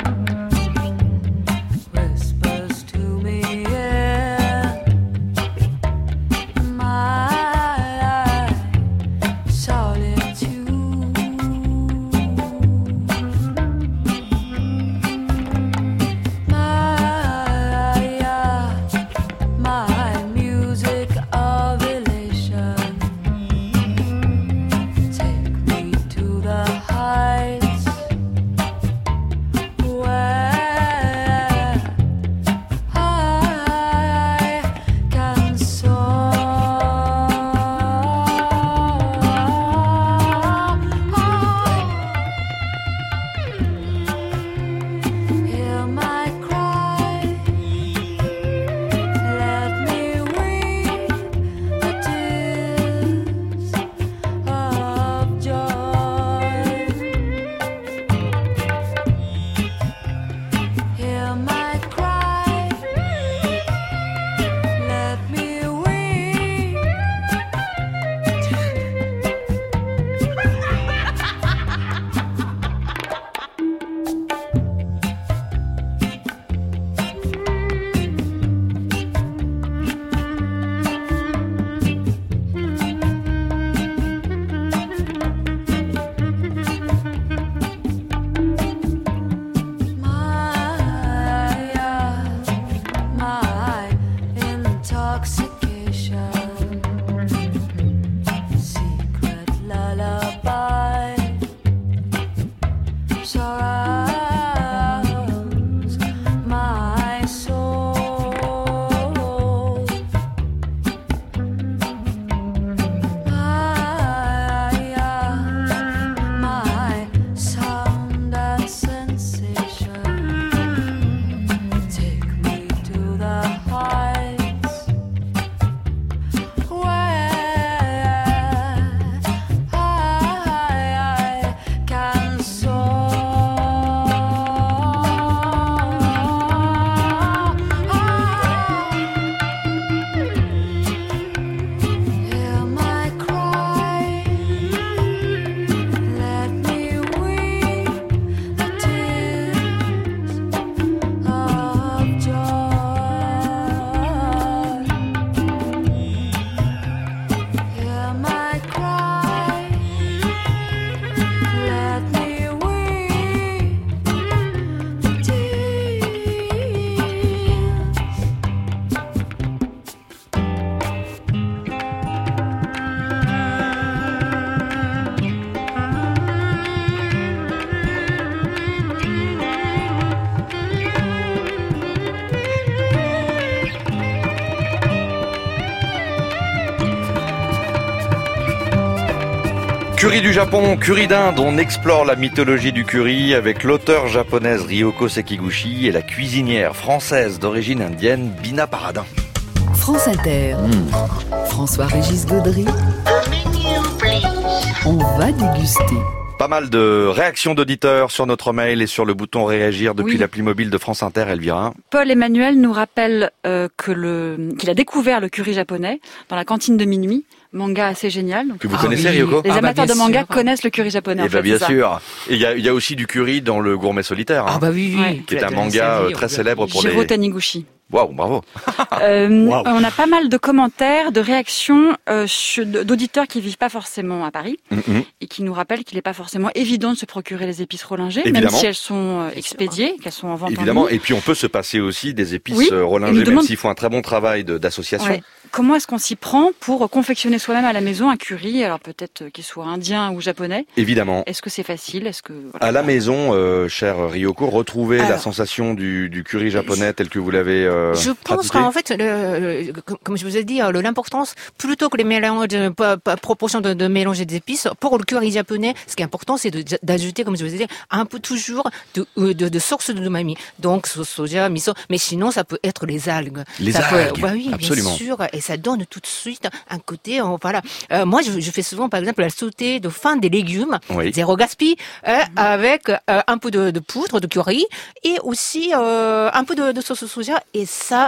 Whispers to me, yeah. Curry du Japon, curry d'Inde, on explore la mythologie du curry avec l'auteure japonaise Ryoko Sekiguchi et la cuisinière française d'origine indienne Bina Paradin. France Inter. François-Régis Gaudry. On va déguster. Pas mal de réactions d'auditeurs sur notre mail et sur le bouton réagir depuis Oui. l'appli mobile de France Inter, Elvira. Paul Emmanuel nous rappelle qu'il a découvert le curry japonais dans la cantine de minuit. Manga assez génial. Donc, Que vous connaissez, Ryoko? les amateurs de bien manga sûr. connaissent le curry japonais. Eh en fait, bien, bien c'est ça. sûr. Et il y a aussi du curry dans le Gourmet Solitaire. Ah bah oui, Ouais. Qui est un manga très célèbre pour Jiro les... Taniguchi. Waouh, bravo. Wow. On a pas mal de commentaires, de réactions d'auditeurs qui vivent pas forcément à Paris et qui nous rappellent qu'il n'est pas forcément évident de se procurer les épices Rollinger, même Évidemment. si elles sont expédiées, qu'elles sont en vente Évidemment. en ligne. Et puis on peut se passer aussi des épices Oui, et Rollinger, nous même demande- s'ils font un très bon travail d'association. Ouais. Comment est-ce qu'on s'y prend pour confectionner soi-même à la maison un curry, alors peut-être qu'il soit indien ou japonais? Évidemment. Est-ce que c'est facile? Est-ce que voilà. À la maison, cher Ryoko, retrouvez la Alors. sensation du curry japonais tel que vous l'avez Je pense pratiqué. qu'en fait, comme je vous ai dit, l'importance, plutôt que les mélanges, proportion de mélanger des épices, pour le curry japonais, ce qui est important, c'est d'ajouter, comme je vous ai dit, un peu toujours de source de umami. Donc, soja, miso, mais sinon, ça peut être les algues. Les Ça peut- algues, ouais, oui, absolument. bien sûr, et ça donne tout de suite un côté, voilà. Moi, je fais souvent, par exemple, la sautée de fin des légumes, Oui. zéro gaspille, avec un peu de poudre de curry et aussi un peu de sauce soja, et ça,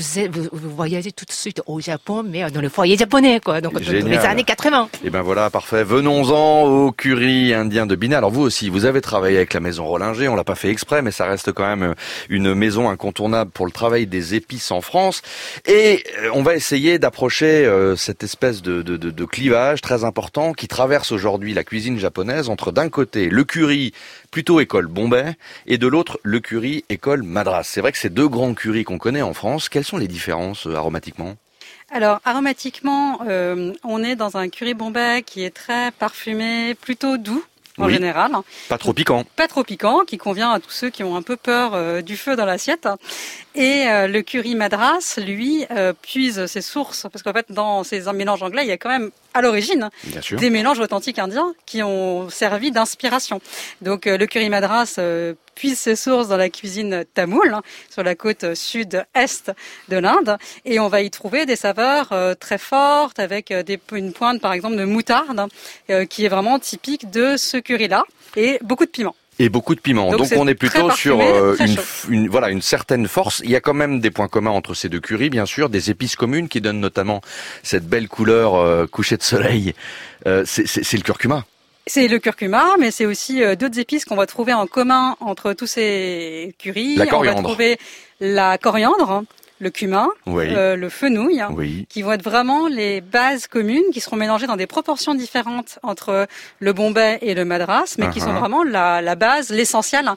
vous voyagez tout de suite au Japon, mais dans le foyer japonais, quoi. Donc, dans les Génial. années 80. Et ben voilà, parfait. Venons-en au curry indien de Bina. Alors vous aussi, vous avez travaillé avec la maison Rollinger. On l'a pas fait exprès, mais ça reste quand même une maison incontournable pour le travail des épices en France. Et on va essayer d'approcher cette espèce de clivage très important qui traverse aujourd'hui la cuisine japonaise entre d'un côté le curry plutôt école Bombay et de l'autre le curry école Madras. C'est vrai que c'est deux grands currys qu'on connaît en France. Quelles sont les différences aromatiquement ? Alors, aromatiquement, on est dans un curry Bombay qui est très parfumé, plutôt doux en Oui. général. Pas trop piquant. Pas trop piquant, qui convient à tous ceux qui ont un peu peur du feu dans l'assiette. Et le curry Madras, lui, puise ses sources, parce qu'en fait, dans ces mélanges anglais, il y a quand même, à l'origine, Bien sûr. des mélanges authentiques indiens qui ont servi d'inspiration. Donc, le curry Madras puise ses sources dans la cuisine tamoule, sur la côte sud-est de l'Inde, et on va y trouver des saveurs très fortes, avec une pointe, par exemple, de moutarde, qui est vraiment typique de ce curry-là, et beaucoup de piment. Et beaucoup de piment. Donc c'est on est plutôt très sur parfumé, très chaud. une certaine force. Il y a quand même des points communs entre ces deux currys, bien sûr, des épices communes qui donnent notamment cette belle couleur coucher de soleil. C'est le curcuma. C'est le curcuma, mais c'est aussi d'autres épices qu'on va trouver en commun entre tous ces currys. La On coriandre. va trouver la coriandre, le cumin, Oui. le fenouil, Oui. qui vont être vraiment les bases communes, qui seront mélangées dans des proportions différentes entre le Bombay et le Madras, mais qui sont vraiment la base, l'essentiel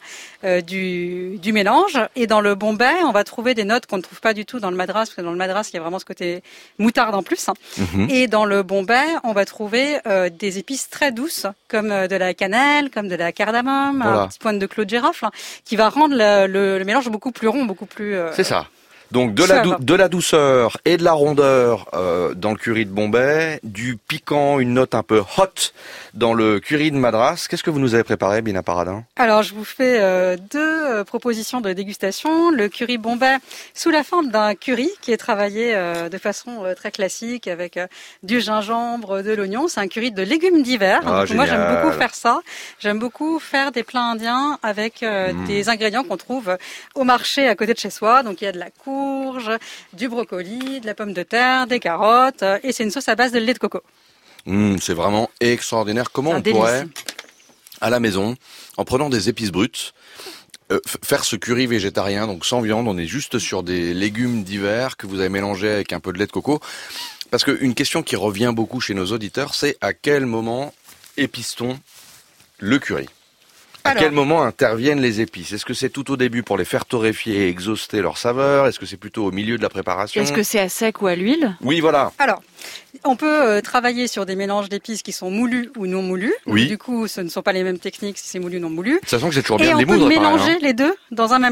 du mélange. Et dans le Bombay, on va trouver des notes qu'on ne trouve pas du tout dans le Madras, parce que dans le Madras, il y a vraiment ce côté moutarde en plus. Et dans le Bombay, on va trouver des épices très douces, comme de la cannelle, comme de la cardamome, Voilà. une petite pointe de clou de girofle, qui va rendre le mélange beaucoup plus rond, beaucoup plus... C'est ça. Donc Suave. de la douceur et de la rondeur dans le curry de Bombay, du piquant, une note un peu hot dans le curry de Madras. Qu'est-ce que vous nous avez préparé, Bina Paradin ? Alors, je vous fais deux propositions de dégustation. Le curry Bombay sous la forme d'un curry qui est travaillé de façon très classique avec du gingembre, de l'oignon. C'est un curry de légumes d'hiver. Ah, Donc, moi, j'aime génial. beaucoup faire ça. J'aime beaucoup faire des plats indiens avec des ingrédients qu'on trouve au marché à côté de chez soi. Donc, il y a de la courge, du brocoli, de la pomme de terre, des carottes. Et c'est une sauce à base de lait de coco. C'est vraiment extraordinaire. Comment Un on délice. pourrait, à la maison, en prenant des épices brutes, faire ce curry végétarien, donc sans viande, on est juste sur des légumes d'hiver que vous avez mélangés avec un peu de lait de coco. Parce qu'une question qui revient beaucoup chez nos auditeurs, c'est à quel moment épice-t-on le curry ? À Alors. quel moment interviennent les épices ? Est-ce que c'est tout au début pour les faire torréfier et exhauster leur saveur ? Est-ce que c'est plutôt au milieu de la préparation ? Est-ce que c'est à sec ou à l'huile? Oui, voilà. Alors, on peut travailler sur des mélanges d'épices qui sont moulus ou non moulus. Oui. Du coup, ce ne sont pas les mêmes techniques si c'est moulu ou non moulu. Sachant que c'est toujours Et bien de on les peut moudre, pareil, mélanger hein. les deux dans un même plat.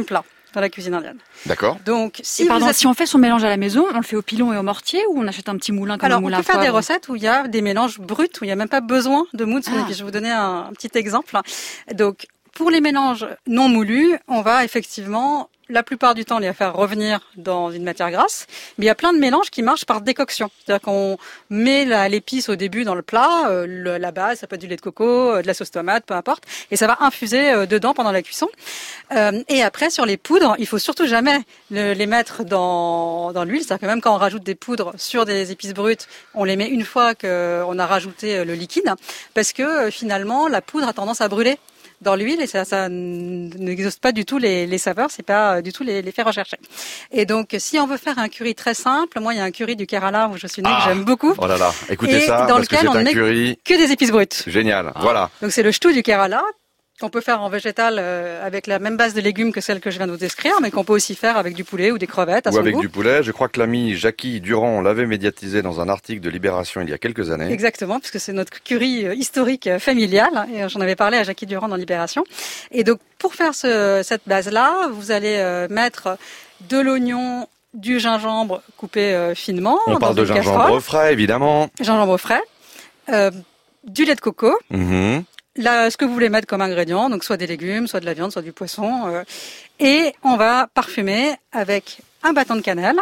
dans la cuisine indienne. D'accord. Donc, si on fait son mélange à la maison, on le fait au pilon et au mortier ou on achète un petit moulin comme un moulin à poivre? On peut faire des recettes où il y a des mélanges bruts, où il n'y a même pas besoin de moudre. Je vais vous donner un petit exemple. Donc, pour les mélanges non moulus, on va effectivement, la plupart du temps, les faire revenir dans une matière grasse. Mais il y a plein de mélanges qui marchent par décoction. C'est-à-dire qu'on met l'épice au début dans le plat, la base, ça peut être du lait de coco, de la sauce tomate, peu importe. Et ça va infuser dedans pendant la cuisson. Et après, sur les poudres, il faut surtout jamais les mettre dans l'huile. C'est-à-dire que même quand on rajoute des poudres sur des épices brutes, on les met une fois qu'on a rajouté le liquide. Parce que finalement, la poudre a tendance à brûler dans l'huile et ça n'exauce pas du tout les saveurs, c'est pas du tout l'effet recherché. Et donc, si on veut faire un curry très simple, moi, il y a un curry du Kerala où je suis née que j'aime beaucoup. Oh là là, écoutez et ça, dans parce que lequel c'est on un met curry que des épices brutes. Génial, voilà. Donc, c'est le ch'tou du Kerala qu'on peut faire en végétal avec la même base de légumes que celle que je viens de vous décrire, mais qu'on peut aussi faire avec du poulet ou des crevettes à son goût. Ou avec du poulet. Je crois que l'ami Jackie Durand l'avait médiatisé dans un article de Libération il y a quelques années. Exactement, puisque c'est notre curry historique familial. Et j'en avais parlé à Jackie Durand dans Libération. Et donc, pour faire cette base-là, vous allez mettre de l'oignon, du gingembre coupé finement. On parle de gingembre frais, évidemment. Gingembre frais. Du lait de coco. Là, ce que vous voulez mettre comme ingrédient, donc soit des légumes, soit de la viande, soit du poisson. Et on va parfumer avec un bâton de cannelle,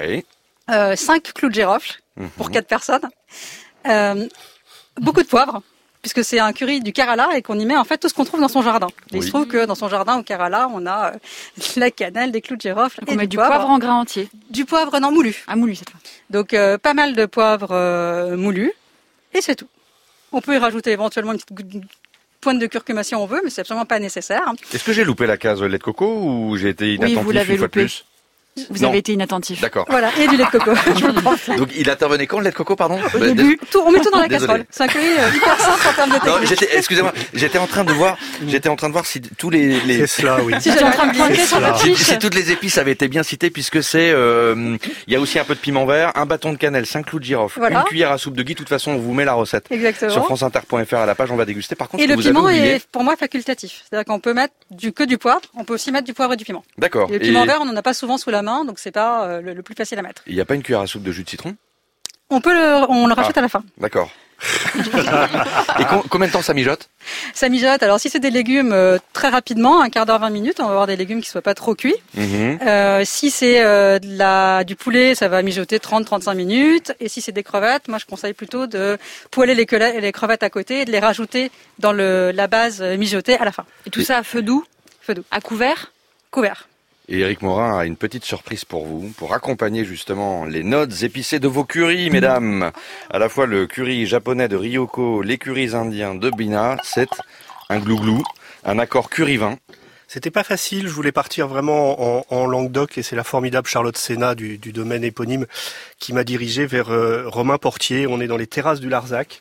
5 clous de girofle pour 4 personnes, beaucoup de poivre, puisque c'est un curry du Kerala et qu'on y met en fait tout ce qu'on trouve dans son jardin. Et il se trouve que dans son jardin au Kerala, on a de la cannelle, des clous de girofle donc et on met du poivre en grains entiers. Du poivre non moulu. Ah, moulu cette fois. Donc pas mal de poivre moulu et c'est tout. On peut y rajouter éventuellement une petite pointe de curcuma si on veut, mais c'est absolument pas nécessaire. Est-ce que j'ai loupé la case lait de coco ou j'ai été inattentif vous l'avez une fois de loupé. plus? Vous avez été inattentif. D'accord. Voilà, et du lait de coco. Je vous le prends. Donc il intervenait quand le lait de coco, pardon? Au début, on met tout dans la casserole. C'est un curry hyper simple en termes de technique. Non, excusez-moi, j'étais en train de voir si tous les C'est cela, oui. Si j'étais en train de planter sur la fiche. Si toutes les épices avaient été bien citées, puisque c'est, il y a aussi un peu de piment vert, un bâton de cannelle, 5 clous de girofle, une cuillère à soupe de gui. De toute façon, on vous met la recette. Exactement. Sur franceinter.fr à la page, on va déguster. Par contre, et le piment est pour moi facultatif. C'est-à-dire qu'on peut mettre que du poivre, on peut aussi mettre du poivre et du piment. D'accord. Et le piment vert, on n'en a pas souvent sous la main, donc c'est pas le plus facile à mettre. Il n'y a pas une cuillère à soupe de jus de citron? On le rajoute à la fin. D'accord. Et combien de temps ça mijote? Ça mijote. Alors si c'est des légumes, très rapidement, un quart d'heure, 20 minutes, on va avoir des légumes qui soient pas trop cuits. Si c'est du poulet, ça va mijoter 30-35 minutes. Et si c'est des crevettes, moi je conseille plutôt de poêler les crevettes à côté et de les rajouter dans la base mijotée à la fin. Et tout ça à feu doux? Feu doux. À couvert? Couvert. Et Éric Morin a une petite surprise pour vous, pour accompagner justement les notes épicées de vos currys, mesdames. À la fois le curry japonais de Ryoko, les currys indiens de Bina, c'est un glouglou, un accord curry-vin. C'était pas facile, je voulais partir vraiment en Languedoc et c'est la formidable Charlotte Sénat du domaine éponyme qui m'a dirigé vers Romain Portier. On est dans les terrasses du Larzac.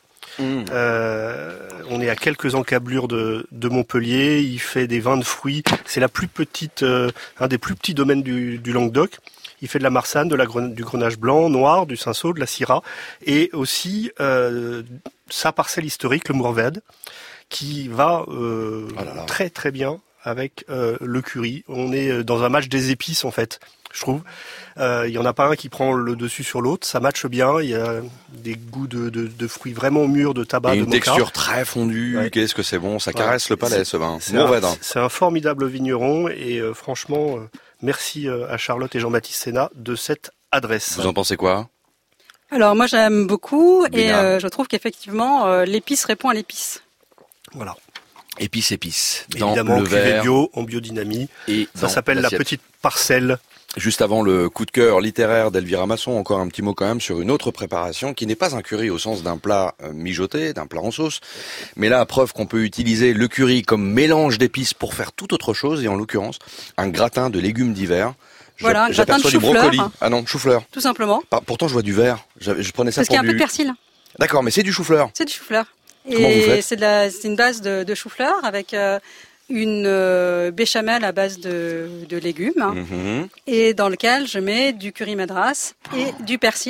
On est à quelques encablures de Montpellier. Il fait des vins de fruits. C'est la plus petite, un des plus petits domaines du Languedoc. Il fait de la marsanne, du grenache blanc, noir, du cinsault, de la syrah et aussi sa parcelle historique, le Mourvèdre, qui va très très bien avec le curry. On est dans un match des épices en fait, je trouve. Il y en a pas un qui prend le dessus sur l'autre, ça matche bien. Il y a des goûts de fruits vraiment mûrs, de tabac, et de une mocha. texture très fondue. Ouais. Qu'est-ce que c'est bon, ça caresse le palais ce vin. C'est un formidable vigneron et franchement, merci à Charlotte et Jean-Baptiste Sénat de cette adresse. Vous en pensez quoi? Alors moi j'aime beaucoup et je trouve qu'effectivement l'épice répond à l'épice. Voilà. Épices. Évidemment, dans le verre bio, en biodynamie. Et ça s'appelle la petite parcelle. Juste avant le coup de cœur littéraire d'Elvira Masson, encore un petit mot quand même sur une autre préparation qui n'est pas un curry au sens d'un plat mijoté, d'un plat en sauce. Mais là, preuve qu'on peut utiliser le curry comme mélange d'épices pour faire tout autre chose, et en l'occurrence, un gratin de légumes d'hiver. Voilà, un gratin de du chou-fleur. Brocoli. Ah non, chou-fleur. Tout simplement. Pourtant, je vois du vert. Je prenais ça parce pour qu'il y a un peu de persil. D'accord, mais c'est du chou-fleur. C'est du chou-fleur. Comment vous faites ? C'est une base de chou-fleur avec une béchamel à base de légumes et dans lequel je mets du curry madras et du persil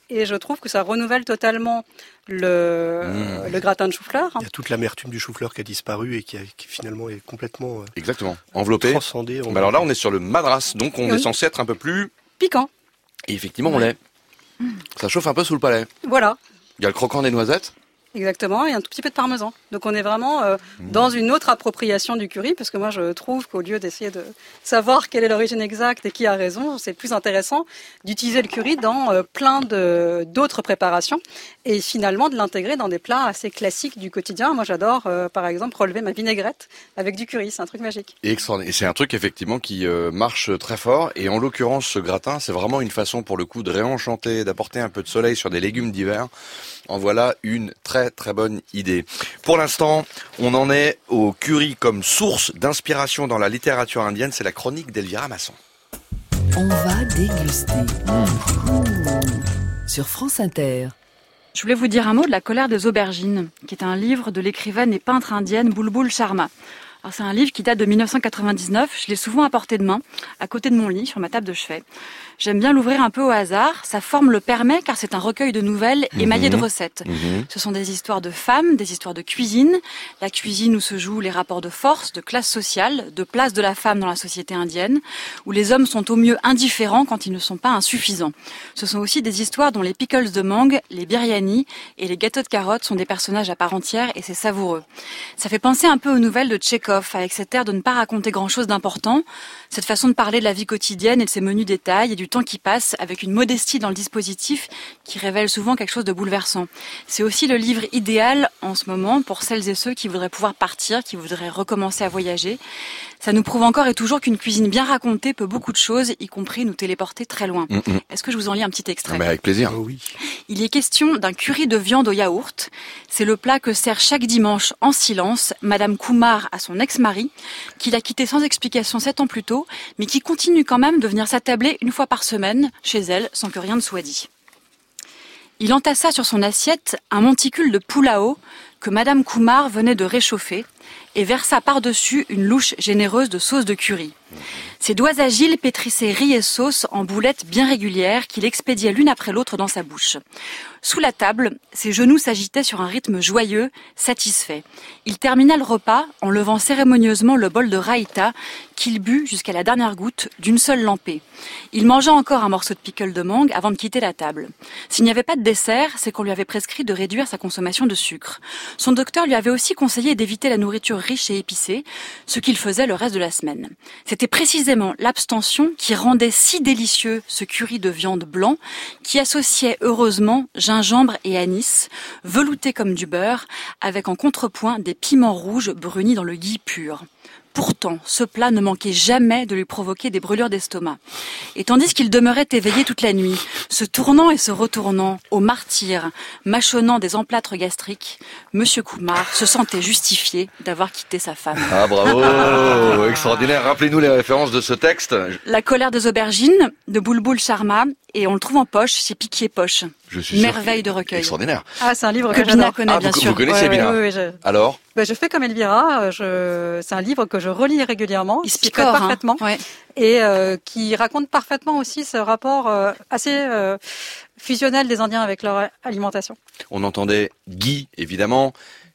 et je trouve que ça renouvelle totalement le gratin de chou-fleur. Il y a toute l'amertume du chou-fleur qui a disparu et qui finalement est complètement exactement enveloppé. Transcendé. Bah alors là, on est sur le madras, donc on est censé être un peu plus piquant. Et effectivement, on l'est. Ça chauffe un peu sous le palais. Voilà. Il y a le croquant des noisettes. Exactement, et un tout petit peu de parmesan. Donc on est vraiment dans une autre appropriation du curry, parce que moi je trouve qu'au lieu d'essayer de savoir quelle est l'origine exacte et qui a raison, c'est plus intéressant d'utiliser le curry dans plein d'autres préparations et finalement de l'intégrer dans des plats assez classiques du quotidien. Moi j'adore par exemple relever ma vinaigrette avec du curry, c'est un truc magique. Et extraordinaire. Et c'est un truc effectivement qui marche très fort, et en l'occurrence ce gratin, c'est vraiment une façon pour le coup de réenchanter, d'apporter un peu de soleil sur des légumes d'hiver. En voilà une très très bonne idée. Pour l'instant, on en est au curry comme source d'inspiration dans la littérature indienne. C'est la chronique d'Elvira Masson. On va déguster. Sur France Inter. Je voulais vous dire un mot de La colère des aubergines, qui est un livre de l'écrivaine et peintre indienne Bulbul Sharma. Alors c'est un livre qui date de 1999, je l'ai souvent à portée de main, à côté de mon lit, sur ma table de chevet. J'aime bien l'ouvrir un peu au hasard, sa forme le permet car c'est un recueil de nouvelles émaillé de recettes. Ce sont des histoires de femmes, des histoires de cuisine, la cuisine où se jouent les rapports de force, de classe sociale, de place de la femme dans la société indienne, où les hommes sont au mieux indifférents quand ils ne sont pas insuffisants. Ce sont aussi des histoires dont les pickles de mangue, les biryani et les gâteaux de carottes sont des personnages à part entière et c'est savoureux. Ça fait penser un peu aux nouvelles de Tchekhov, avec cet air de ne pas raconter grand-chose d'important, cette façon de parler de la vie quotidienne et de ses menus détails et du temps qui passe avec une modestie dans le dispositif qui révèle souvent quelque chose de bouleversant. C'est aussi le livre idéal en ce moment pour celles et ceux qui voudraient pouvoir partir, qui voudraient recommencer à voyager. Ça nous prouve encore et toujours qu'une cuisine bien racontée peut beaucoup de choses, y compris nous téléporter très loin. Est-ce que je vous en lis un petit extrait ? Avec plaisir. Oh oui. Il y est question d'un curry de viande au yaourt. C'est le plat que sert chaque dimanche en silence Madame Kumar à son ex-mari, qui l'a quitté sans explication 7 ans plus tôt, mais qui continue quand même de venir s'attabler une fois par semaine chez elle sans que rien ne soit dit. Il entassa sur son assiette un monticule de pulao que Madame Kumar venait de réchauffer et versa par-dessus une louche généreuse de sauce de curry. Ses doigts agiles pétrissaient riz et sauce en boulettes bien régulières qu'il expédiait l'une après l'autre dans sa bouche. Sous la table, ses genoux s'agitaient sur un rythme joyeux, satisfait. Il termina le repas en levant cérémonieusement le bol de raïta qu'il but jusqu'à la dernière goutte d'une seule lampée. Il mangea encore un morceau de pickle de mangue avant de quitter la table. S'il n'y avait pas de dessert, c'est qu'on lui avait prescrit de réduire sa consommation de sucre. Son docteur lui avait aussi conseillé d'éviter la nourriture riche et épicée, ce qu'il faisait le reste de la semaine. C'était précisément l'abstention qui rendait si délicieux ce curry de viande blanc, qui associait heureusement gingembre et anis, velouté comme du beurre, avec en contrepoint des piments rouges brunis dans le ghee pur. Pourtant, ce plat ne manquait jamais de lui provoquer des brûlures d'estomac. Et tandis qu'il demeurait éveillé toute la nuit, se tournant et se retournant, au martyre, mâchonnant des emplâtres gastriques, Monsieur Kumar se sentait justifié d'avoir quitté sa femme. Ah bravo, extraordinaire. Rappelez-nous les références de ce texte. La colère des aubergines, de Bulbul Sharma, et on le trouve en poche chez Piquier Poche. Je suis merveille de recueil. Extraordinaire. Ah, c'est un livre que Bina j'adore. connaît bien sûr. Vous connaissez Bina. Oui, Alors je fais comme Elvira. C'est un livre que je relis régulièrement. Il se qui picore, traite parfaitement. Ouais. Et qui raconte parfaitement aussi ce rapport assez fusionnel des Indiens avec leur alimentation. On entendait ghee, évidemment.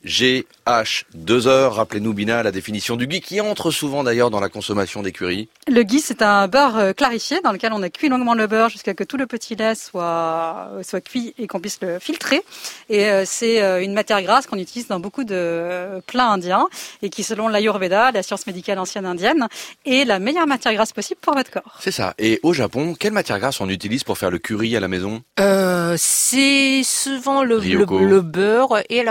GH2R, rappelez-nous Bina la définition du ghee qui entre souvent d'ailleurs dans la consommation des currys. Le ghee, c'est un beurre clarifié dans lequel on a cuit longuement le beurre jusqu'à que tout le petit lait soit cuit et qu'on puisse le filtrer. Et c'est une matière grasse qu'on utilise dans beaucoup de plats indiens et qui, selon l'Ayurveda, la science médicale ancienne indienne, est la meilleure matière grasse possible pour votre corps. C'est ça. Et au Japon, quelle matière grasse on utilise pour faire le curry à la maison ? C'est souvent le beurre et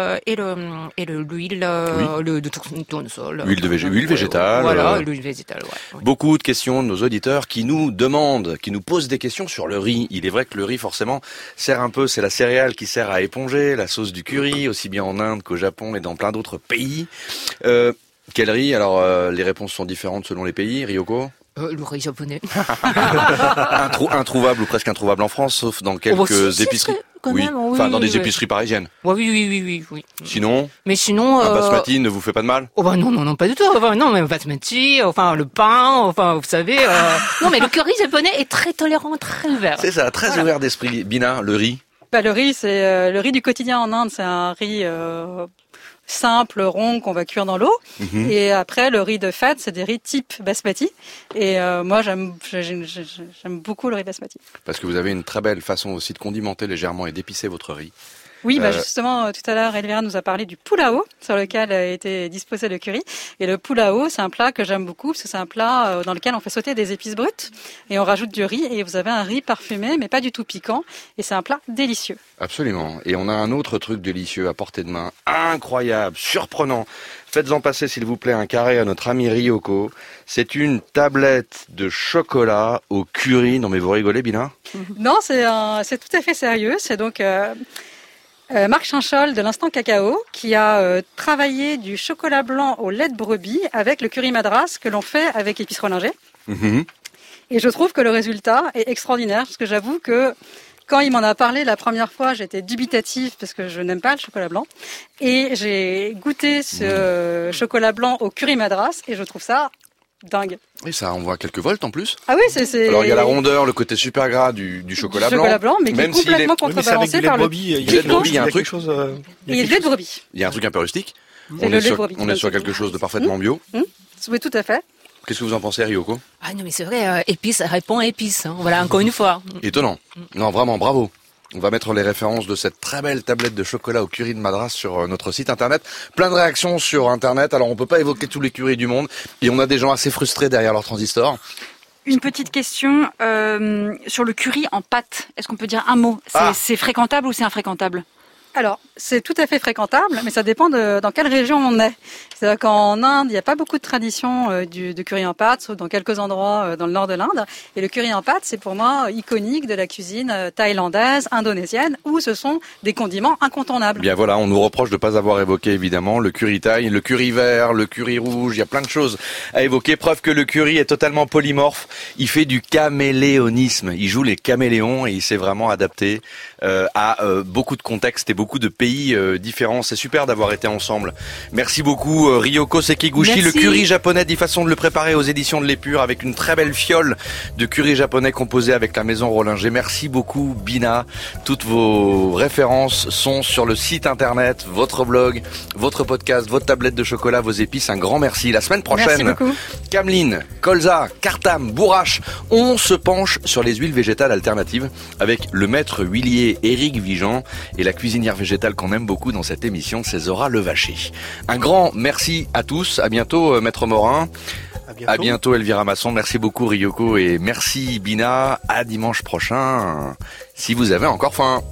l'huile de tournesol. Huile végétale. Voilà, l'huile végétale, ouais. Beaucoup de questions de nos auditeurs qui nous demandent, qui nous posent des questions sur le riz. Il est vrai que le riz, forcément, sert un peu, c'est la céréale qui sert à éponger la sauce du curry, aussi bien en Inde qu'au Japon et dans plein d'autres pays. Quel riz ? Alors, les réponses sont différentes selon les pays. Ryoko ? Le riz japonais. Introuvable ou presque introuvable en France, sauf dans quelques épiceries. quand même. Oui, enfin, dans des épiceries parisiennes. Oui. Sinon. Mais sinon. Un basmati ne vous fait pas de mal? Oh bah non, pas du tout. Enfin, non, mais basmati, enfin le pain, enfin vous savez. Non, mais le curry japonais est très tolérant, très ouvert. C'est ça, très ouvert d'esprit. Bina, le riz. Le riz, c'est le riz du quotidien en Inde. C'est un riz simple, rond, qu'on va cuire dans l'eau. Et après, le riz de fête, c'est des riz type basmati. Et moi, j'aime beaucoup le riz basmati. Parce que vous avez une très belle façon aussi de condimenter légèrement et d'épicer votre riz. Oui, justement, tout à l'heure, Elvira nous a parlé du pulao, sur lequel était disposé le curry. Et le pulao, c'est un plat que j'aime beaucoup, parce que c'est un plat dans lequel on fait sauter des épices brutes, et on rajoute du riz, et vous avez un riz parfumé, mais pas du tout piquant, et c'est un plat délicieux. Absolument. Et on a un autre truc délicieux à portée de main, incroyable, surprenant. Faites-en passer, s'il vous plaît, un carré à notre ami Ryoko. C'est une tablette de chocolat au curry. Non, mais vous rigolez, Bina? Non, c'est tout à fait sérieux. C'est donc Marc Chinchol de l'Instant Cacao qui a travaillé du chocolat blanc au lait de brebis avec le curry madras que l'on fait avec épices Rollinger. Et je trouve que le résultat est extraordinaire parce que j'avoue que quand il m'en a parlé la première fois, j'étais dubitative parce que je n'aime pas le chocolat blanc. Et j'ai goûté ce chocolat blanc au curry madras et je trouve ça dingue. Et ça envoie quelques volts en plus. Ah oui, c'est... Alors il y a la rondeur, le côté super gras du chocolat blanc. Chocolat blanc, mais qui est complètement contrebalancé par le piquant. Il y a du lait de brebis. Il y a un truc un peu rustique. On est sur quelque chose de parfaitement bio. Oui, tout à fait. Qu'est-ce que vous en pensez, Ryoko? Ah non, mais c'est vrai, épices répond à épices. Hein. Voilà, encore une fois. Étonnant. Non, vraiment, bravo. On va mettre les références de cette très belle tablette de chocolat au curry de Madras sur notre site internet. Plein de réactions sur internet. Alors on peut pas évoquer tous les currys du monde. Et on a des gens assez frustrés derrière leur transistor. Une petite question sur le curry en pâte. Est-ce qu'on peut dire un mot? C'est fréquentable ou c'est infréquentable? Alors, c'est tout à fait fréquentable, mais ça dépend dans quelle région on est. C'est-à-dire qu'en Inde, il n'y a pas beaucoup de tradition de curry en pâte, sauf dans quelques endroits dans le nord de l'Inde. Et le curry en pâte, c'est pour moi iconique de la cuisine thaïlandaise, indonésienne, où ce sont des condiments incontournables. Bien voilà, on nous reproche de ne pas avoir évoqué évidemment le curry thaï, le curry vert, le curry rouge, il y a plein de choses à évoquer. Preuve que le curry est totalement polymorphe, il fait du caméléonisme, il joue les caméléons et il s'est vraiment adapté à beaucoup de contextes et beaucoup de pays différents. C'est super d'avoir été ensemble. Merci beaucoup Ryoko Sekiguchi. Merci. Le curry japonais, 10 façons de le préparer aux éditions de l'Épure avec une très belle fiole de curry japonais composée avec la maison Rollinger. Merci beaucoup Bina. Toutes vos références sont sur le site internet, votre blog, votre podcast, votre tablette de chocolat, vos épices. Un grand merci. La semaine prochaine, Cameline, colza, cartam, bourrache, on se penche sur les huiles végétales alternatives avec le maître huilier Éric Vigeant et la cuisinière végétale qu'on aime beaucoup dans cette émission, c'est Zora Levaché. Un grand merci à tous. À bientôt, Maître Morin. À bientôt, Elvira Masson. Merci beaucoup, Ryoko. Et merci, Bina. À dimanche prochain, si vous avez encore faim.